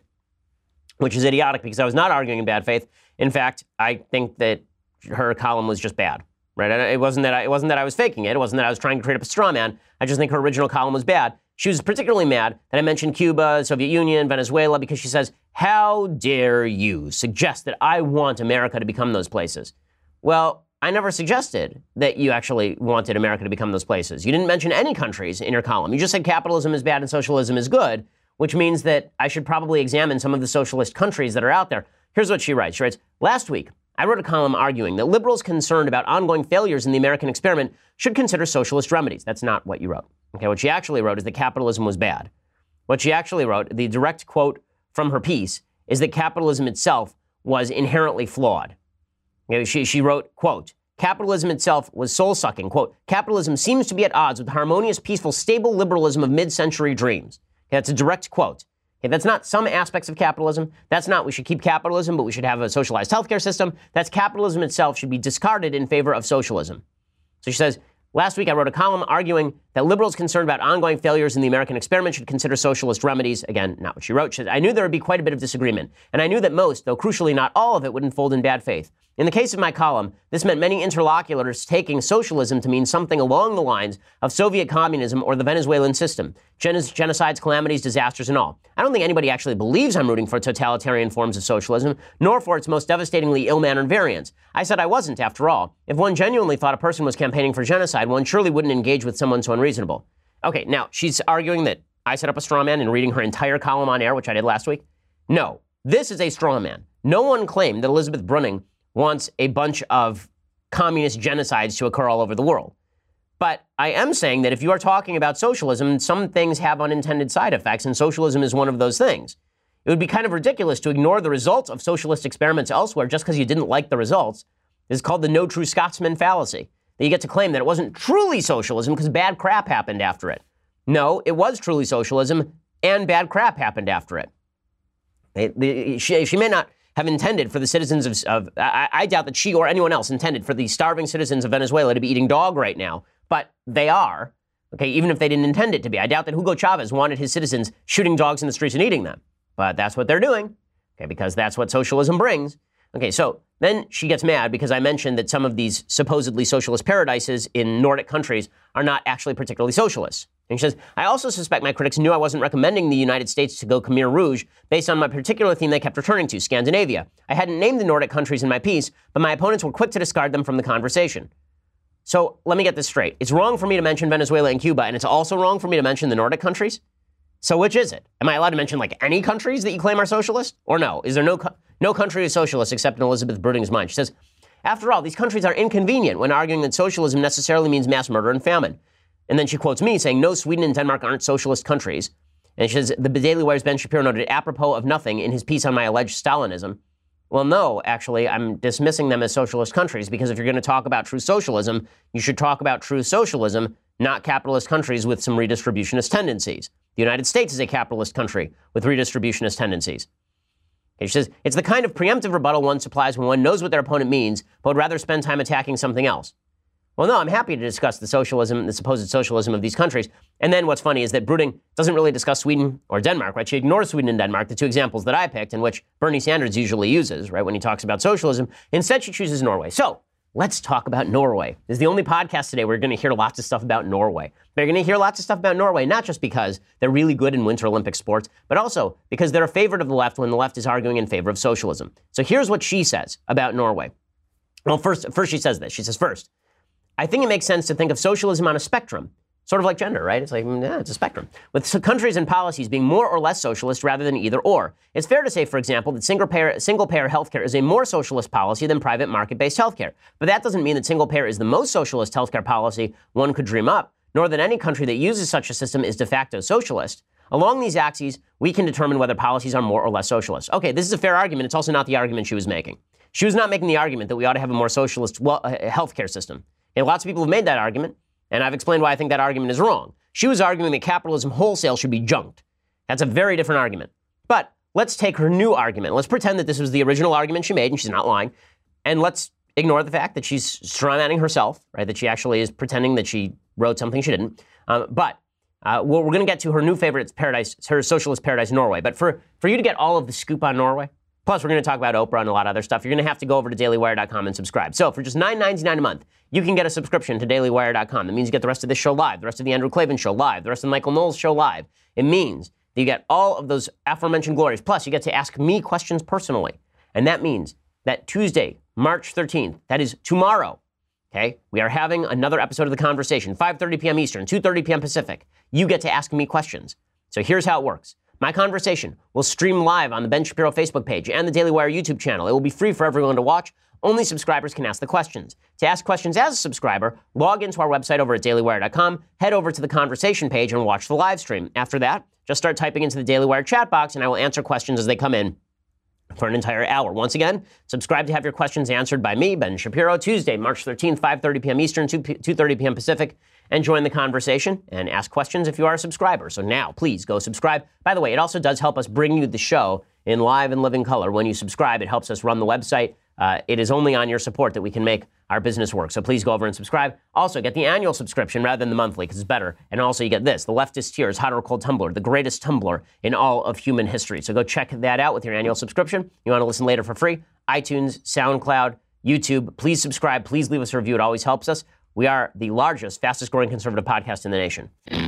which is idiotic because I was not arguing in bad faith. In fact, I think that her column was just bad, right? It wasn't that I, it wasn't that I was faking it. It wasn't that I was trying to create up a straw man. I just think her original column was bad. She was particularly mad that I mentioned Cuba, Soviet Union, Venezuela, because she says, how dare you suggest that I want America to become those places? Well, I never suggested that you actually wanted America to become those places. You didn't mention any countries in your column. You just said capitalism is bad and socialism is good, which means that I should probably examine some of the socialist countries that are out there. Here's what she writes. She writes, last week, I wrote a column arguing that liberals concerned about ongoing failures in the American experiment should consider socialist remedies. That's not what you wrote. Okay, what she actually wrote is that capitalism was bad. What she actually wrote, the direct quote from her piece, is that capitalism itself was inherently flawed. Okay, she, she wrote, quote, capitalism itself was soul-sucking. Quote, capitalism seems to be at odds with the harmonious, peaceful, stable liberalism of mid-century dreams. Okay, that's a direct quote. Okay, that's not some aspects of capitalism. That's not we should keep capitalism, but we should have a socialized healthcare system. That's capitalism itself should be discarded in favor of socialism. So she says, last week I wrote a column arguing that liberals concerned about ongoing failures in the American experiment should consider socialist remedies. Again, not what she wrote. She said, I knew there would be quite a bit of disagreement, and I knew that most, though crucially not all of it, would unfold in bad faith. In the case of my column, this meant many interlocutors taking socialism to mean something along the lines of Soviet communism or the Venezuelan system, Gen- genocides, calamities, disasters, and all. I don't think anybody actually believes I'm rooting for totalitarian forms of socialism, nor for its most devastatingly ill-mannered variants. I said I wasn't, after all. If one genuinely thought a person was campaigning for genocide, one surely wouldn't engage with someone so unreasonable. Okay, now, she's arguing that I set up a straw man in reading her entire column on air, which I did last week. No, this is a straw man. No one claimed that Elizabeth Bruning wants a bunch of communist genocides to occur all over the world. But I am saying that if you are talking about socialism, some things have unintended side effects, and socialism is one of those things. It would be kind of ridiculous to ignore the results of socialist experiments elsewhere just because you didn't like the results. This is called the no true Scotsman fallacy. That you get to claim that it wasn't truly socialism because bad crap happened after it. No, it was truly socialism, and bad crap happened after it. It, the, she, she may not have intended for the citizens of, of I, I doubt that she or anyone else intended for the starving citizens of Venezuela to be eating dog right now, but they are, okay, even if they didn't intend it to be. I doubt that Hugo Chavez wanted his citizens shooting dogs in the streets and eating them, but that's what they're doing, okay, because that's what socialism brings. Okay, so then she gets mad because I mentioned that some of these supposedly socialist paradises in Nordic countries are not actually particularly socialist. And she says, I also suspect my critics knew I wasn't recommending the United States to go Khmer Rouge based on my particular theme they kept returning to, Scandinavia. I hadn't named the Nordic countries in my piece, but my opponents were quick to discard them from the conversation. So let me get this straight. It's wrong for me to mention Venezuela and Cuba, and it's also wrong for me to mention the Nordic countries? So which is it? Am I allowed to mention like any countries that you claim are socialist? Or no? Is there no co- No country is socialist except in Elizabeth Bruding's mind. She says, after all, these countries are inconvenient when arguing that socialism necessarily means mass murder and famine. And then she quotes me saying, no, Sweden and Denmark aren't socialist countries. And she says, the Daily Wire's Ben Shapiro noted, apropos of nothing, in his piece on my alleged Stalinism. Well, no, actually, I'm dismissing them as socialist countries because if you're going to talk about true socialism, you should talk about true socialism, not capitalist countries with some redistributionist tendencies. The United States is a capitalist country with redistributionist tendencies. Okay, she says, it's the kind of preemptive rebuttal one supplies when one knows what their opponent means, but would rather spend time attacking something else. Well, no, I'm happy to discuss the socialism, the supposed socialism of these countries. And then what's funny is that Bruding doesn't really discuss Sweden or Denmark, right? She ignores Sweden and Denmark, the two examples that I picked, and which Bernie Sanders usually uses, right, when he talks about socialism. Instead, she chooses Norway. So let's talk about Norway. This is the only podcast today where we're going to hear lots of stuff about Norway. They're going to hear lots of stuff about Norway, not just because they're really good in Winter Olympic sports, but also because they're a favorite of the left when the left is arguing in favor of socialism. So here's what she says about Norway. Well, first, first she says this. She says, first, I think it makes sense to think of socialism on a spectrum, sort of like gender, right? It's like, yeah, it's a spectrum, with countries and policies being more or less socialist rather than either or. It's fair to say, for example, that single-payer single-payer healthcare is a more socialist policy than private market-based healthcare. But that doesn't mean that single-payer is the most socialist healthcare policy one could dream up, nor that any country that uses such a system is de facto socialist. Along these axes, we can determine whether policies are more or less socialist. Okay, this is a fair argument. It's also not the argument she was making. She was not making the argument that we ought to have a more socialist well, uh, healthcare system. And lots of people have made that argument, and I've explained why I think that argument is wrong. She was arguing that capitalism wholesale should be junked. That's a very different argument. But let's take her new argument. Let's pretend that this was the original argument she made, and she's not lying. And let's ignore the fact that she's strawmanning herself, right? That she actually is pretending that she wrote something she didn't. Um, but uh, well, we're going to get to her new favorite, it's paradise, her socialist paradise, Norway. But for, for you to get all of the scoop on Norway, plus we're going to talk about Oprah and a lot of other stuff, you're going to have to go over to daily wire dot com and subscribe. So for just nine ninety-nine a month, you can get a subscription to daily wire dot com. That means you get the rest of this show live, the rest of the Andrew Klavan show live, the rest of Michael Knowles show live. It means that you get all of those aforementioned glories. Plus, you get to ask me questions personally. And that means that Tuesday, March thirteenth, that is tomorrow, okay, we are having another episode of The Conversation, five thirty p.m. Eastern, two thirty p.m. Pacific. You get to ask me questions. So here's how it works. My conversation will stream live on the Ben Shapiro Facebook page and the Daily Wire YouTube channel. It will be free for everyone to watch. Only subscribers can ask the questions. To ask questions as a subscriber, log into our website over at daily wire dot com, head over to the conversation page and watch the live stream. After that, just start typing into the Daily Wire chat box and I will answer questions as they come in for an entire hour. Once again, subscribe to have your questions answered by me, Ben Shapiro, Tuesday, March thirteenth, five thirty p.m. Eastern, two thirty p.m. Pacific, and join the conversation and ask questions if you are a subscriber. So now, please go subscribe. By the way, it also does help us bring you the show in live and living color. When you subscribe, it helps us run the website. Uh, it is only on your support that we can make our business work. So please go over and subscribe. Also, get the annual subscription rather than the monthly because it's better. And also, you get this, the Leftist Tears Hot or Cold Tumblr, the greatest Tumblr in all of human history. So go check that out with your annual subscription. You want to listen later for free? iTunes, SoundCloud, YouTube. Please subscribe. Please leave us a review. It always helps us. We are the largest, fastest growing conservative podcast in the nation.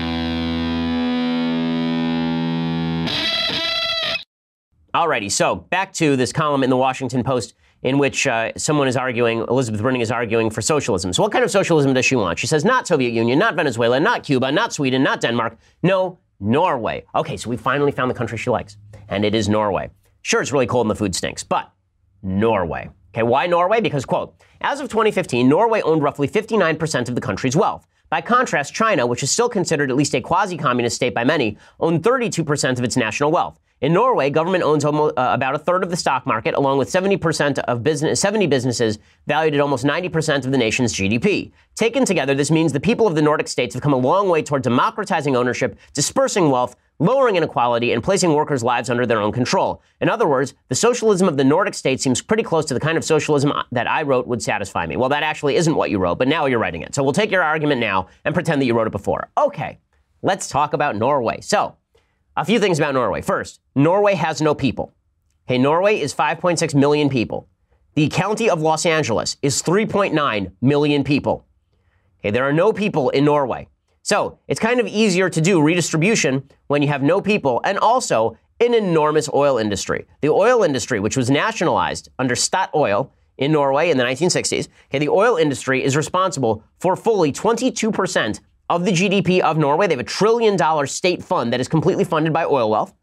Alrighty, so back to this column in the Washington Post in which uh, someone is arguing, Elizabeth Bruding is arguing for socialism. So what kind of socialism does she want? She says not Soviet Union, not Venezuela, not Cuba, not Sweden, not Denmark. No, Norway. Okay, so we finally found the country she likes, and it is Norway. Sure, it's really cold and the food stinks, but Norway. Okay, why Norway? Because, quote, as of twenty fifteen, Norway owned roughly fifty-nine percent of the country's wealth. By contrast, China, which is still considered at least a quasi-communist state by many, owned thirty-two percent of its national wealth. In Norway, government owns almost, uh, about a third of the stock market, along with seventy percent of business, seventy businesses valued at almost ninety percent of the nation's G D P. Taken together, this means the people of the Nordic states have come a long way toward democratizing ownership, dispersing wealth, lowering inequality, and placing workers' lives under their own control. In other words, the socialism of the Nordic states seems pretty close to the kind of socialism that I wrote would satisfy me. Well, that actually isn't what you wrote, but now you're writing it. So we'll take your argument now and pretend that you wrote it before. Okay, let's talk about Norway. So, a few things about Norway. First, Norway has no people. Okay, Norway is five point six million people. The county of Los Angeles is three point nine million people. Okay, there are no people in Norway. So it's kind of easier to do redistribution when you have no people and also an enormous oil industry. The oil industry, which was nationalized under Statoil in Norway in the nineteen sixties, okay, the oil industry is responsible for fully twenty-two percent of the G D P of Norway. They have a trillion dollar state fund that is completely funded by oil wealth.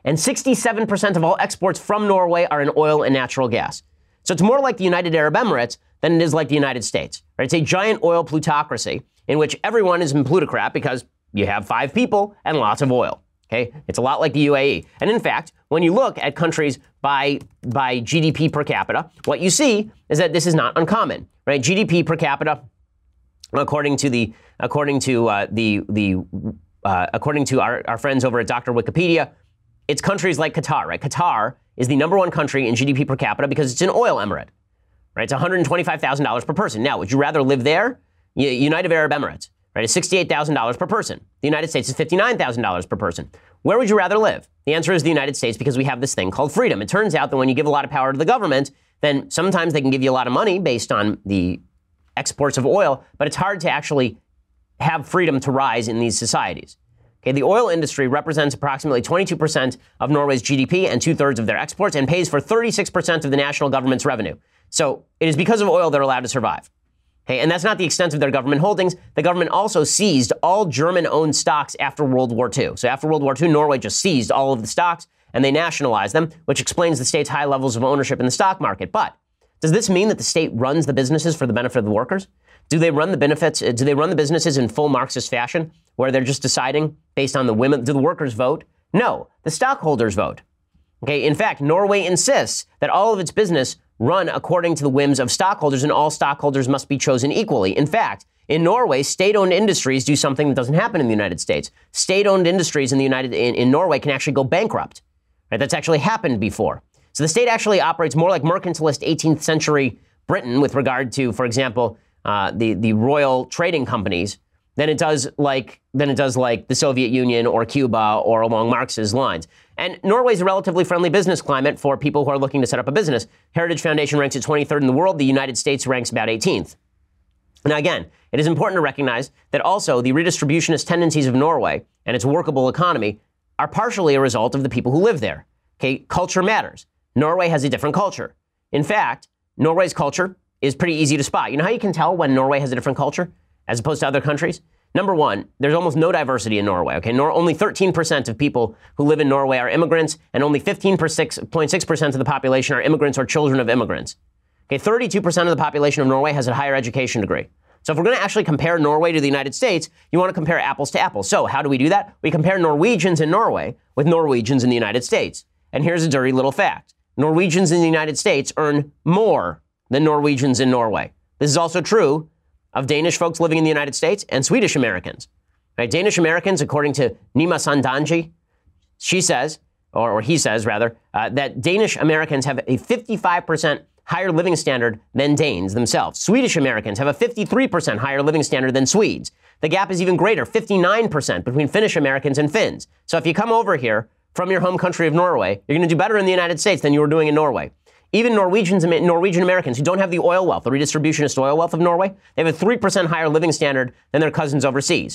and sixty-seven percent of all exports from Norway are in oil and natural gas. So it's more like the United Arab Emirates than it is like the United States. Right? It's a giant oil plutocracy in which everyone is a plutocrat because you have five people and lots of oil. Okay? It's a lot like the U A E. And in fact, when you look at countries by by G D P per capita, what you see is that this is not uncommon. Right? G D P per capita, according to the according to uh, the the uh, according to our, our friends over at Doctor Wikipedia, it's countries like Qatar. Right? Qatar is the number one country in G D P per capita because it's an oil emirate. Right? It's one hundred twenty-five thousand dollars per person. Now, would you rather live there? United Arab Emirates, right, is sixty-eight thousand dollars per person. The United States is fifty-nine thousand dollars per person. Where would you rather live? The answer is the United States because we have this thing called freedom. It turns out that when you give a lot of power to the government, then sometimes they can give you a lot of money based on the exports of oil, but it's hard to actually have freedom to rise in these societies. Okay, the oil industry represents approximately twenty-two percent of Norway's G D P and two-thirds of their exports and pays for thirty-six percent of the national government's revenue. So it is because of oil they're allowed to survive. Okay, and that's not the extent of their government holdings. The government also seized all German-owned stocks after World War Two. So after World War Two, Norway just seized all of the stocks and they nationalized them, which explains the state's high levels of ownership in the stock market. But does this mean that the state runs the businesses for the benefit of the workers? Do they run the benefits? Do they run the businesses in full Marxist fashion, where they're just deciding based on the women? Do the workers vote? No, the stockholders vote. Okay, in fact, Norway insists that all of its business run according to the whims of stockholders, and all stockholders must be chosen equally. In fact, in Norway, state-owned industries do something that doesn't happen in the United States. State-owned industries in the United in, in Norway can actually go bankrupt. Right? That's actually happened before. So the state actually operates more like mercantilist eighteenth century Britain with regard to, for example, uh, the the royal trading companies than it does like than it does like the Soviet Union or Cuba or along Marx's lines. And Norway's a relatively friendly business climate for people who are looking to set up a business. Heritage Foundation ranks at twenty-third in the world. The United States ranks about eighteenth. Now, again, it is important to recognize that also the redistributionist tendencies of Norway and its workable economy are partially a result of the people who live there. Okay, culture matters. Norway has a different culture. In fact, Norway's culture is pretty easy to spot. You know how you can tell when Norway has a different culture as opposed to other countries? Number one, there's almost no diversity in Norway. Okay, Nor- only thirteen percent of people who live in Norway are immigrants, and only fifteen point six percent of the population are immigrants or children of immigrants. Okay, thirty-two percent of the population of Norway has a higher education degree. So if we're going to actually compare Norway to the United States, you want to compare apples to apples. So how do we do that? We compare Norwegians in Norway with Norwegians in the United States. And here's a dirty little fact. Norwegians in the United States earn more than Norwegians in Norway. This is also true of Danish folks living in the United States and Swedish Americans. Right? Danish Americans, according to Nima Sandanji, she says, or, or he says rather, uh, that Danish Americans have a fifty-five percent higher living standard than Danes themselves. Swedish Americans have a fifty-three percent higher living standard than Swedes. The gap is even greater, fifty-nine percent between Finnish Americans and Finns. So if you come over here from your home country of Norway, you're going to do better in the United States than you were doing in Norway. Even Norwegians, Norwegian Americans who don't have the oil wealth, the redistributionist oil wealth of Norway, they have a three percent higher living standard than their cousins overseas.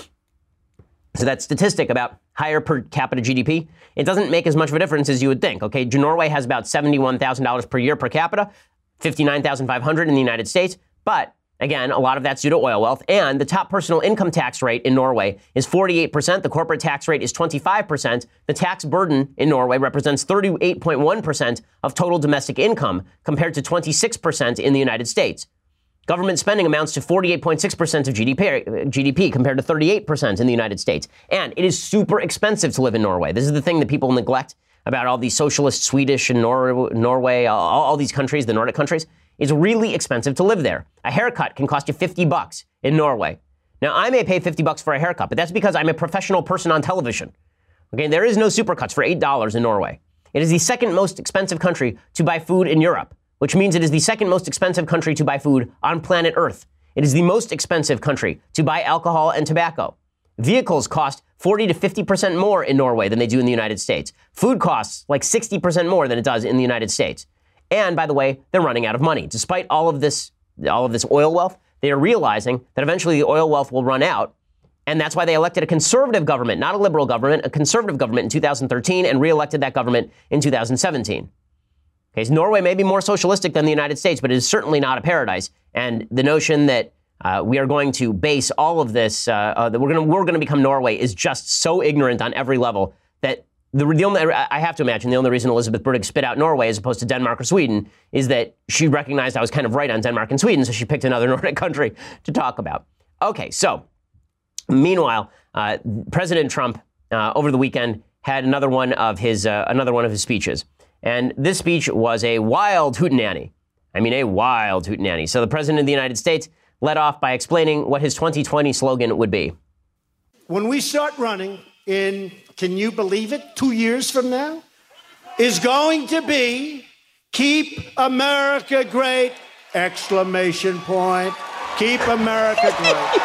So that statistic about higher per capita G D P, it doesn't make as much of a difference as you would think. Okay, Norway has about seventy-one thousand dollars per year per capita, fifty-nine thousand five hundred dollars in the United States. But again, a lot of that's due to oil wealth. And the top personal income tax rate in Norway is forty-eight percent. The corporate tax rate is twenty-five percent. The tax burden in Norway represents thirty-eight point one percent of total domestic income compared to twenty-six percent in the United States. Government spending amounts to forty-eight point six percent of G D P, G D P compared to thirty-eight percent in the United States. And it is super expensive to live in Norway. This is the thing that people neglect about all these socialist Swedish and Nor- Norway, all, all these countries, the Nordic countries. It's really expensive to live there. A haircut can cost you fifty bucks in Norway. Now, I may pay fifty bucks for a haircut, but that's because I'm a professional person on television. Okay, there is no supercuts for eight dollars in Norway. It is the second most expensive country to buy food in Europe, which means it is the second most expensive country to buy food on planet Earth. It is the most expensive country to buy alcohol and tobacco. Vehicles cost forty to fifty percent more in Norway than they do in the United States. Food costs like sixty percent more than it does in the United States. And by the way, they're running out of money. Despite all of this, all of this oil wealth, they are realizing that eventually the oil wealth will run out. And that's why they elected a conservative government, not a liberal government, a conservative government in two thousand thirteen and re-elected that government in two thousand seventeen. Okay, so Norway may be more socialistic than the United States, but it is certainly not a paradise. And the notion that uh, we are going to base all of this, uh, uh, that we're going to we're going to become Norway, is just so ignorant on every level that the, the only, I have to imagine the only reason Elizabeth Brudig spit out Norway as opposed to Denmark or Sweden is that she recognized I was kind of right on Denmark and Sweden, so she picked another Nordic country to talk about. Okay, so meanwhile, uh, President Trump uh, over the weekend had another one of his uh, another one of his speeches, and this speech was a wild hootenanny. I mean, a wild hootenanny. So the President of the United States led off by explaining what his twenty twenty slogan would be. When we start running in, can you believe it, two years from now, is going to be Keep America Great, exclamation point. Keep America great.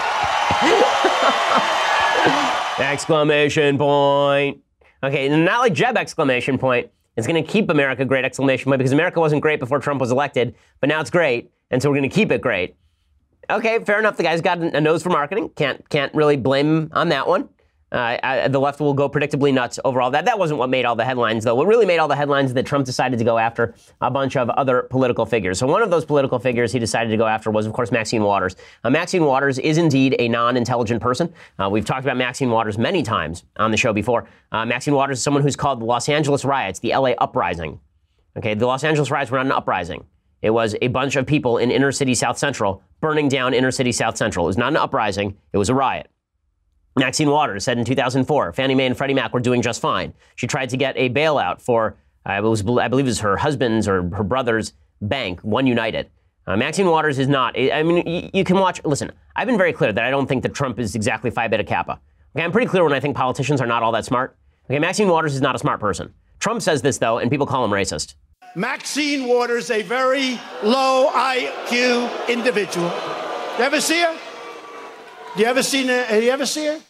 Exclamation point. Okay, not like Jeb exclamation point. It's going to keep America great, exclamation point, because America wasn't great before Trump was elected, but now it's great, and so we're going to keep it great. Okay, fair enough. The guy's got a nose for marketing. Can't can't really blame him on that one. Uh, I, the left will go predictably nuts over all that. That wasn't what made all the headlines, though. What really made all the headlines is that Trump decided to go after a bunch of other political figures. So one of those political figures he decided to go after was, of course, Maxine Waters. Uh, Maxine Waters is indeed a non-intelligent person. Uh, we've talked about Maxine Waters many times on the show before. Uh, Maxine Waters is someone who's called the Los Angeles riots, the L A uprising. Okay, the Los Angeles riots were not an uprising. It was a bunch of people in inner city South Central burning down inner city South Central. It was not an uprising. It was a riot. Maxine Waters said in two thousand four, Fannie Mae and Freddie Mac were doing just fine. She tried to get a bailout for, uh, it was, I believe it was her husband's or her brother's bank, One United. Uh, Maxine Waters is not, I mean, you, you can watch, listen, I've been very clear that I don't think that Trump is exactly Phi Beta Kappa. Okay, I'm pretty clear when I think politicians are not all that smart. Okay, Maxine Waters is not a smart person. Trump says this, though, and people call him racist. Maxine Waters, a very low I Q individual. You ever see her? You ever seen her? Have you ever see her?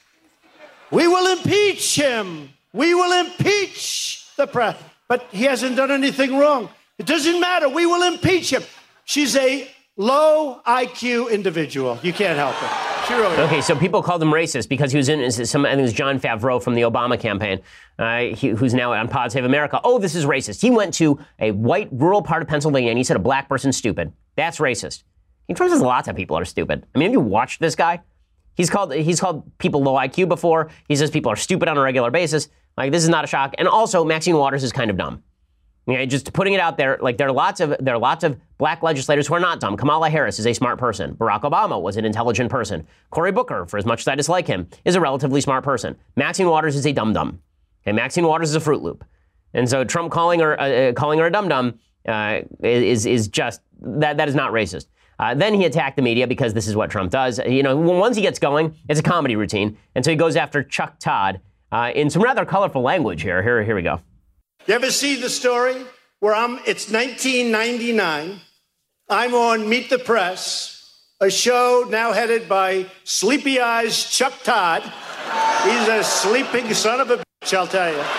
We will impeach him. We will impeach the president. But he hasn't done anything wrong. It doesn't matter. We will impeach him. She's a low I Q individual. You can't help it. She really okay, so people called him racist because he was in some, I think it was John Favreau from the Obama campaign, uh, he, who's now on Pod Save America. Oh, this is racist. He went to a white rural part of Pennsylvania and he said a black person's stupid. That's racist. He Trump says lots of people are stupid. I mean, have you watched this guy? He's called he's called people low I Q before. He says people are stupid on a regular basis. Like, this is not a shock. And also, Maxine Waters is kind of dumb. Okay, just putting it out there, like there are lots of there are lots of black legislators who are not dumb. Kamala Harris is a smart person. Barack Obama was an intelligent person. Cory Booker, for as much as I dislike him, is a relatively smart person. Maxine Waters is a dum-dum. Okay, Maxine Waters is a Fruit Loop. And so Trump calling her uh, calling her a dum-dum uh, is is just that that is not racist. Uh, then he attacked the media because this is what Trump does. You know, once he gets going, it's a comedy routine. And so he goes after Chuck Todd uh, in some rather colorful language here. Here, here we go. You ever see the story where I'm, it's nineteen ninety-nine. I'm on Meet the Press, a show now headed by Sleepy Eyes Chuck Todd. He's a sleeping son of a bitch, I'll tell you.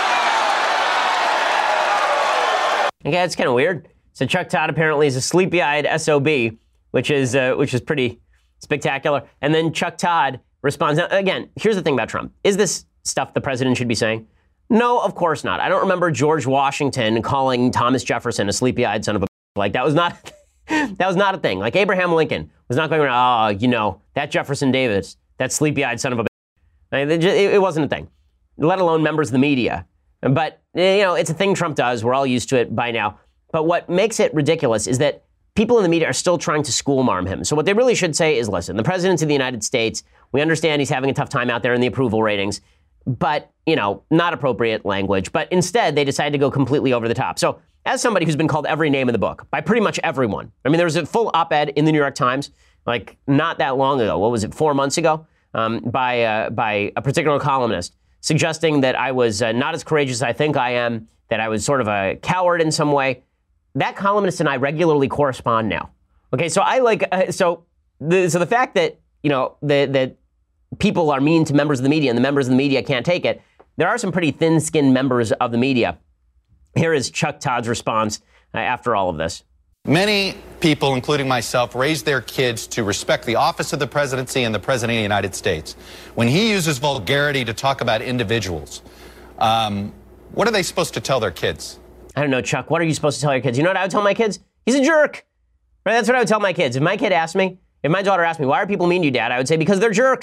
Okay, that's kind of weird. So Chuck Todd apparently is a sleepy-eyed S O B, which is uh, which is pretty spectacular. And then Chuck Todd responds. Now, again, here's the thing about Trump. Is this stuff the president should be saying? No, of course not. I don't remember George Washington calling Thomas Jefferson a sleepy-eyed son of a bitch. Like, that was not that was not a thing. Like, Abraham Lincoln was not going around, oh, you know, that Jefferson Davis, that sleepy-eyed son of a bitch. Like, it, it wasn't a thing, let alone members of the media. But, you know, it's a thing Trump does. We're all used to it by now. But what makes it ridiculous is that people in the media are still trying to school-marm him. So what they really should say is, listen, the president of the United States, we understand he's having a tough time out there in the approval ratings, but, you know, not appropriate language. But instead, they decided to go completely over the top. So as somebody who's been called every name in the book by pretty much everyone, I mean, there was a full op-ed in the New York Times, like not that long ago. What was it, four months ago, um, by, uh, by a particular columnist suggesting that I was uh, not as courageous as I think I am, that I was sort of a coward in some way. That columnist and I regularly correspond now. Okay, so I like, uh, so the so the fact that, you know, that that people are mean to members of the media and the members of the media can't take it, there are some pretty thin-skinned members of the media. Here is Chuck Todd's response uh, after all of this. Many people, including myself, raise their kids to respect the office of the presidency and the president of the United States. When he uses vulgarity to talk about individuals, um, what are they supposed to tell their kids? I don't know, Chuck, what are you supposed to tell your kids? You know what I would tell my kids? He's a jerk. Right? That's what I would tell my kids. If my kid asked me, if my daughter asked me, why are people mean to you, Dad? I would say, because they're jerks.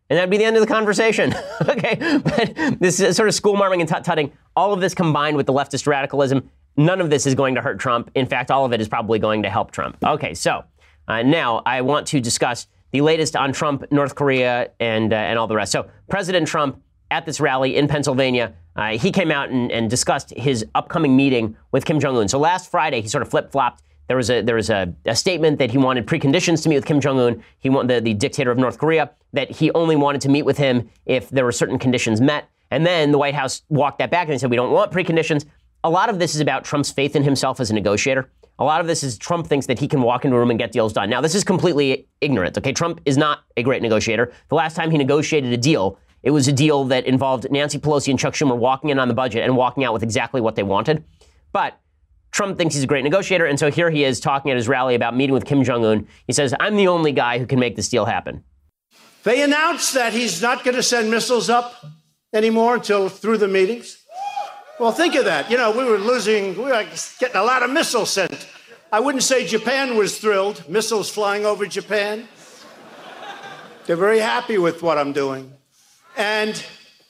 And that'd be the end of the conversation. Okay, but this is sort of school-marming and tut-tutting, all of this combined with the leftist radicalism, none of this is going to hurt Trump. In fact, all of it is probably going to help Trump. Okay, so uh, now I want to discuss the latest on Trump, North Korea, and uh, and all the rest. So President Trump at this rally in Pennsylvania, uh, he came out and, and discussed his upcoming meeting with Kim Jong-un. So last Friday, he sort of flip-flopped. There was a there was a, a statement that he wanted preconditions to meet with Kim Jong-un. He wanted the, the dictator of North Korea, that he only wanted to meet with him if there were certain conditions met. And then the White House walked that back and they said, we don't want preconditions. A lot of this is about Trump's faith in himself as a negotiator. A lot of this is Trump thinks that he can walk into a room and get deals done. Now, this is completely ignorant. Okay, Trump is not a great negotiator. The last time he negotiated a deal, it was a deal that involved Nancy Pelosi and Chuck Schumer walking in on the budget and walking out with exactly what they wanted. But Trump thinks he's a great negotiator, and so here he is talking at his rally about meeting with Kim Jong-un. He says, I'm the only guy who can make this deal happen. They announced that he's not going to send missiles up anymore until through the meetings. Well, think of that. You know, we were losing, we were getting a lot of missiles sent. I wouldn't say Japan was thrilled, missiles flying over Japan. They're very happy with what I'm doing. And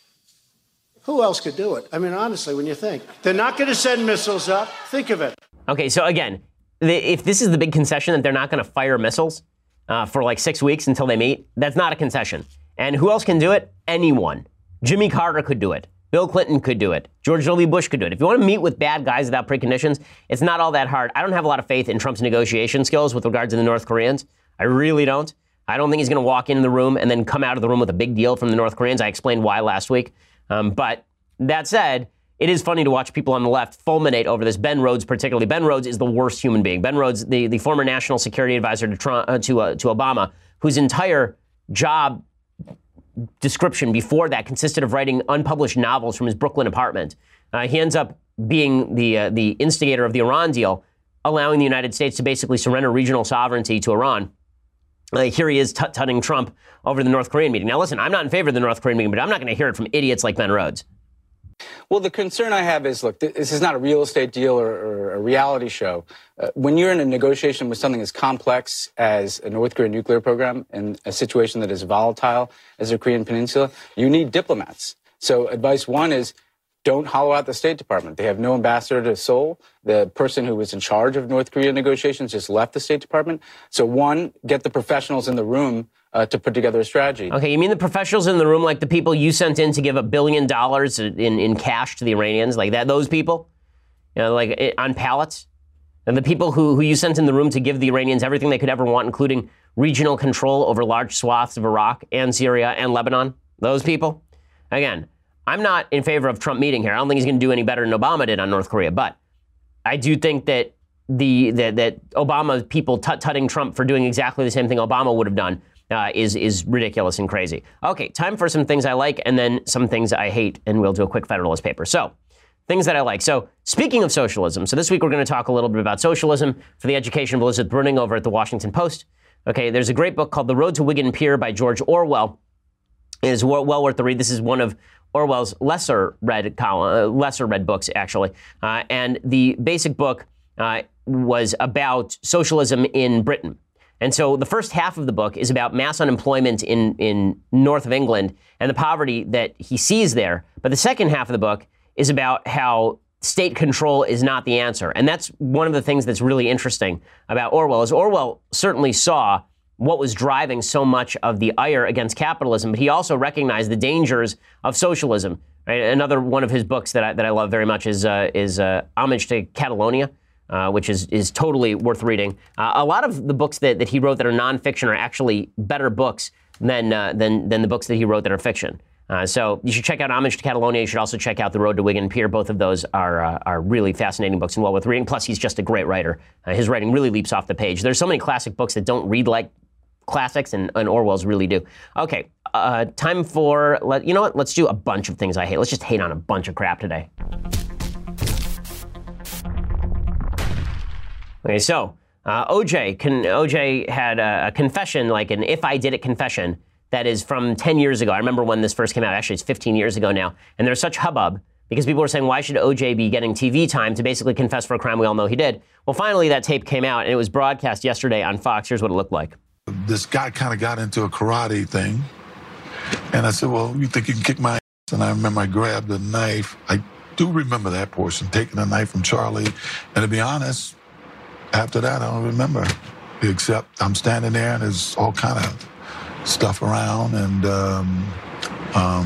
who else could do it? I mean, honestly, when you think. They're not going to send missiles up. Think of it. Okay, so again, the, if this is the big concession that they're not going to fire missiles uh, for like six weeks until they meet, that's not a concession. And who else can do it? Anyone. Jimmy Carter could do it. Bill Clinton could do it. George W. Bush could do it. If you want to meet with bad guys without preconditions, it's not all that hard. I don't have a lot of faith in Trump's negotiation skills with regard to the North Koreans. I really don't. I don't think he's going to walk in the room and then come out of the room with a big deal from the North Koreans. I explained why last week. Um, but that said, it is funny to watch people on the left fulminate over this. Ben Rhodes particularly. Ben Rhodes is the worst human being. Ben Rhodes, the, the former national security advisor to Trump, uh, to, uh, to Obama, whose entire job description before that consisted of writing unpublished novels from his Brooklyn apartment. Uh, he ends up being the uh, the instigator of the Iran deal, allowing the United States to basically surrender regional sovereignty to Iran. Uh, here he is tut-tutting Trump over the North Korean meeting. Now, listen, I'm not in favor of the North Korean meeting, but I'm not going to hear it from idiots like Ben Rhodes. Well, the concern I have is, look, this is not a real estate deal or, or a reality show. Uh, when you're in a negotiation with something as complex as a North Korean nuclear program and a situation that is volatile as the Korean Peninsula, you need diplomats. So advice one is don't hollow out the State Department. They have no ambassador to Seoul. The person who was in charge of North Korea negotiations just left the State Department. So one, get the professionals in the room Uh, to put together a strategy. Okay, you mean the professionals in the room, like the people you sent in to give a billion dollars in, in cash to the Iranians, like that? Those people, you know, like it, on pallets, and the people who who you sent in the room to give the Iranians everything they could ever want, including regional control over large swaths of Iraq and Syria and Lebanon. Those people. Again, I'm not in favor of Trump meeting here. I don't think he's going to do any better than Obama did on North Korea, but I do think that the that, that Obama people tut-tutting Trump for doing exactly the same thing Obama would have done Uh, is is ridiculous and crazy. Okay, time for some things I like and then some things I hate, and we'll do a quick Federalist paper. So, things that I like. So, speaking of socialism, so this week we're going to talk a little bit about socialism for the education of Elizabeth Bruning over at the Washington Post. Okay, there's a great book called The Road to Wigan Pier by George Orwell. It is well, well worth the read. This is one of Orwell's lesser read column, uh, lesser read books, actually. Uh, and the basic book uh, was about socialism in Britain. And so the first half of the book is about mass unemployment in, in north of England and the poverty that he sees there. But the second half of the book is about how state control is not the answer. And that's one of the things that's really interesting about Orwell, is Orwell certainly saw what was driving so much of the ire against capitalism, but he also recognized the dangers of socialism. Right? Another one of his books that I, that I love very much is, uh, is uh, Homage to Catalonia. Uh, which is is totally worth reading. Uh, a lot of the books that, that he wrote that are nonfiction are actually better books than uh, than than the books that he wrote that are fiction. Uh, so you should check out Homage to Catalonia. You should also check out The Road to Wigan Pier. Both of those are uh, are really fascinating books and well worth reading. Plus, he's just a great writer. Uh, his writing really leaps off the page. There's so many classic books that don't read like classics, and, and Orwell's really do. Okay, uh, time for, let, you know what? Let's do a bunch of things I hate. Let's just hate on a bunch of crap today. Okay, so uh, O J, can, O J had a, a confession, like an if I did it confession, that is from ten years ago. I remember when this first came out. Actually, it's fifteen years ago now. And there's such hubbub because people were saying, why should O J be getting T V time to basically confess for a crime we all know he did? Well, finally, that tape came out, and it was broadcast yesterday on Fox. Here's what it looked like. This guy kind of got into a karate thing, And I said, well, you think you can kick my ass? And I remember I grabbed a knife. I do remember that portion, taking a knife from Charlie. And to be honest, after that, I don't remember, except I'm standing there and there's all kind of stuff around and, um, um,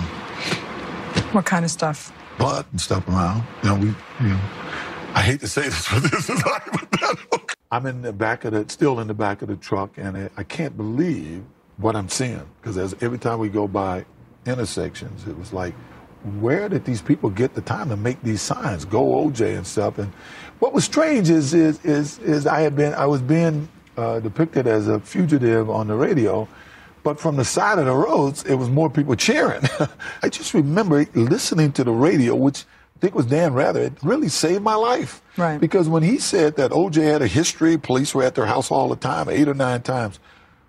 what kind of stuff? Blood and stuff around. You know, we, you know, I hate to say this, but this is hypothetical. I'm in the back of the, still in the back of the truck, and I, I can't believe what I'm seeing, because every time we go by intersections, it was like, where did these people get the time to make these signs, go O J and stuff? And what was strange is is is, is I had been I was being uh, depicted as a fugitive on the radio, but from the side of the roads, it was more people cheering. I just remember listening to the radio, which I think was Dan Rather. It really saved my life. Right. Because when he said that O J had a history, police were at their house all the time, eight or nine times,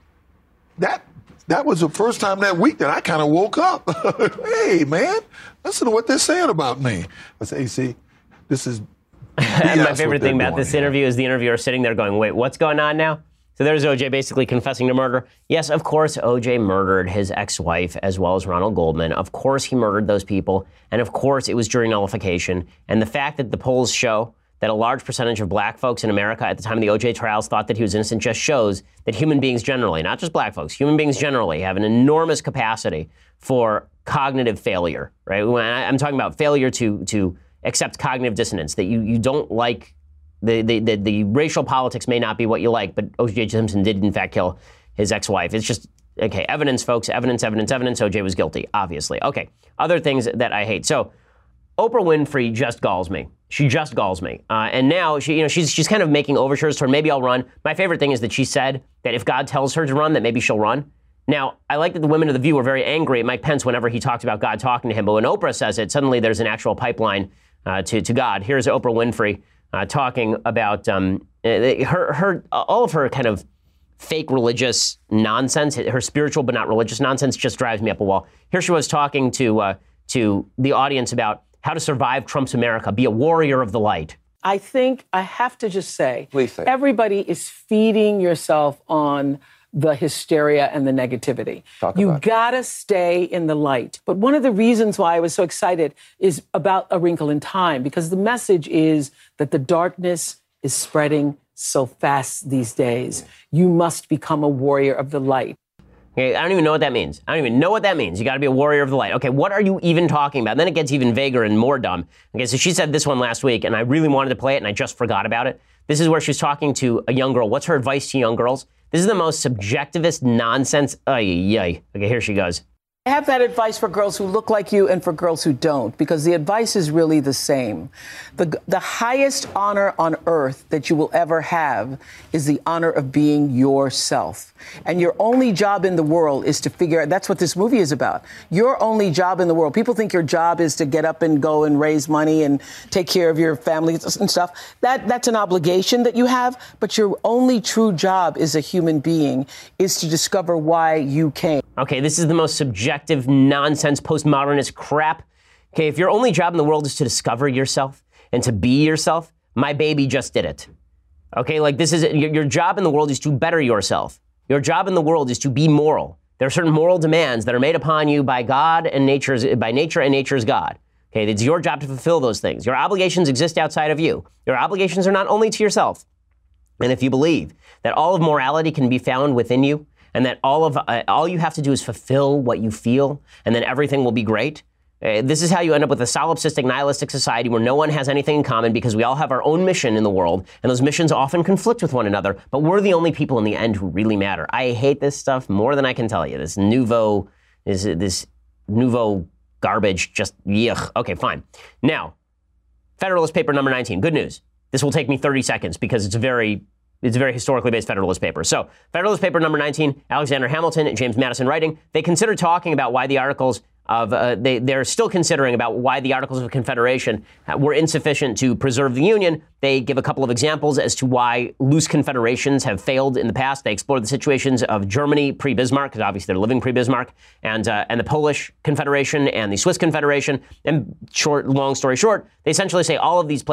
that that was the first time that week that I kind of woke up. Hey, man, listen to what they're saying about me. I say, hey, see, this is And my favorite thing about this here. interview is the interviewer sitting there going, wait, what's going on now? So there's O J basically confessing to murder. Yes, of course, O J murdered his ex-wife as well as Ronald Goldman. Of course, he murdered those people. And of course, it was during nullification. And the fact that the polls show that a large percentage of black folks in America at the time of the O J trials thought that he was innocent just shows that human beings generally, not just black folks, human beings generally have an enormous capacity for cognitive failure, right? When I, I'm talking about failure to to accept cognitive dissonance, that you, you don't like The, the, the, the racial politics may not be what you like, but O J Simpson did, in fact, kill his ex-wife. It's just, okay, evidence, folks, evidence, evidence, evidence. O J was guilty, obviously. Okay, other things that I hate. So Oprah Winfrey just galls me. She just galls me. Uh, and now she, you know, she's she's kind of making overtures toward maybe I'll run. My favorite thing is that she said that if God tells her to run, that maybe she'll run. Now, I like that the women of The View were very angry at Mike Pence whenever he talked about God talking to him. But when Oprah says it, suddenly there's an actual pipeline uh, to, to God. Here's Oprah Winfrey Uh, talking about um, her, her, all of her kind of fake religious nonsense, her spiritual but not religious nonsense just drives me up a wall. Here she was talking to uh, to the audience about how to survive Trump's America, be a warrior of the light. I think I have to just say, Please say. Everybody is feeding yourself on the hysteria and the negativity. Talk you about it. gotta stay in the light. But one of the reasons why I was so excited is about A Wrinkle in Time, because the message is that the darkness is spreading so fast these days. You must become a warrior of the light. Okay, I don't even know what that means. I don't even know what that means. You got to be a warrior of the light. Okay, what are you even talking about? And then it gets even vaguer and more dumb. Okay, so she said this one last week, and I really wanted to play it, and I just forgot about it. This is where she's talking to a young girl. What's her advice to young girls? This is the most subjectivist nonsense. Ay, ay. Okay, here she goes. I have that advice for girls who look like you and for girls who don't, because the advice is really the same. The, the highest honor on earth that you will ever have is the honor of being yourself. And your only job in the world is to figure out, that's what this movie is about. Your only job in the world. People think your job is to get up and go and raise money and take care of your family and stuff. That, that's an obligation that you have, but your only true job as a human being is to discover why you came. Okay, this is the most subjective, nonsense, postmodernist crap. Okay, if your only job in the world is to discover yourself and to be yourself, my baby just did it. Okay, like this is, your, your job in the world is to better yourself. Your job in the world is to be moral. There are certain moral demands that are made upon you by God and nature's, by nature and nature's God. Okay, it's your job to fulfill those things. Your obligations exist outside of you. Your obligations are not only to yourself. And if you believe that all of morality can be found within you, and that all of uh, all you have to do is fulfill what you feel, and then everything will be great. Uh, this is how you end up with a solipsistic, nihilistic society where no one has anything in common because we all have our own mission in the world, and those missions often conflict with one another, but we're the only people in the end who really matter. I hate this stuff more than I can tell you. This nouveau, this, this nouveau garbage, just yuck. Okay, fine. Now, Federalist Paper number nineteen. Good news. This will take me thirty seconds because it's a very It's a very historically based Federalist paper. So, Federalist Paper number nineteen, Alexander Hamilton and James Madison writing, they consider talking about why the Articles of, uh, they, they're still considering about why the Articles of Confederation were insufficient to preserve the Union. They give a couple of examples as to why loose confederations have failed in the past. They explore the situations of Germany pre-Bismarck, because obviously they're living pre-Bismarck, and uh, and the Polish Confederation and the Swiss Confederation. And short, long story short, they essentially say all of these places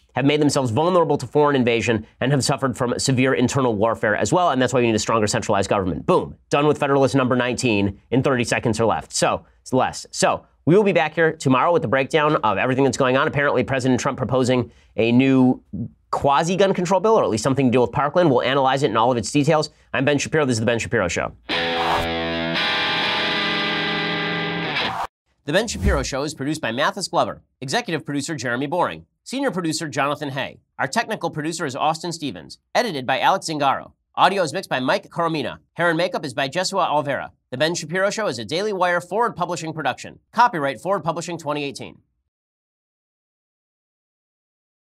have made themselves vulnerable to foreign invasion and have suffered from severe internal warfare as well, and that's why we need a stronger centralized government. Boom. Done with Federalist number nineteen in thirty seconds or left. So, it's less. So, we will be back here tomorrow with the breakdown of everything that's going on. Apparently, President Trump proposing a new quasi-gun control bill, or at least something to do with Parkland. We'll analyze it in all of its details. I'm Ben Shapiro. This is The Ben Shapiro Show. The Ben Shapiro Show is produced by Mathis Glover, executive producer Jeremy Boring, senior producer Jonathan Hay. Our technical producer is Austin Stevens, edited by Alex Zingaro. Audio is mixed by Mike Coromina. Hair and makeup is by Jesua Alvera. The Ben Shapiro Show is a Daily Wire Forward Publishing production. Copyright Forward Publishing twenty eighteen.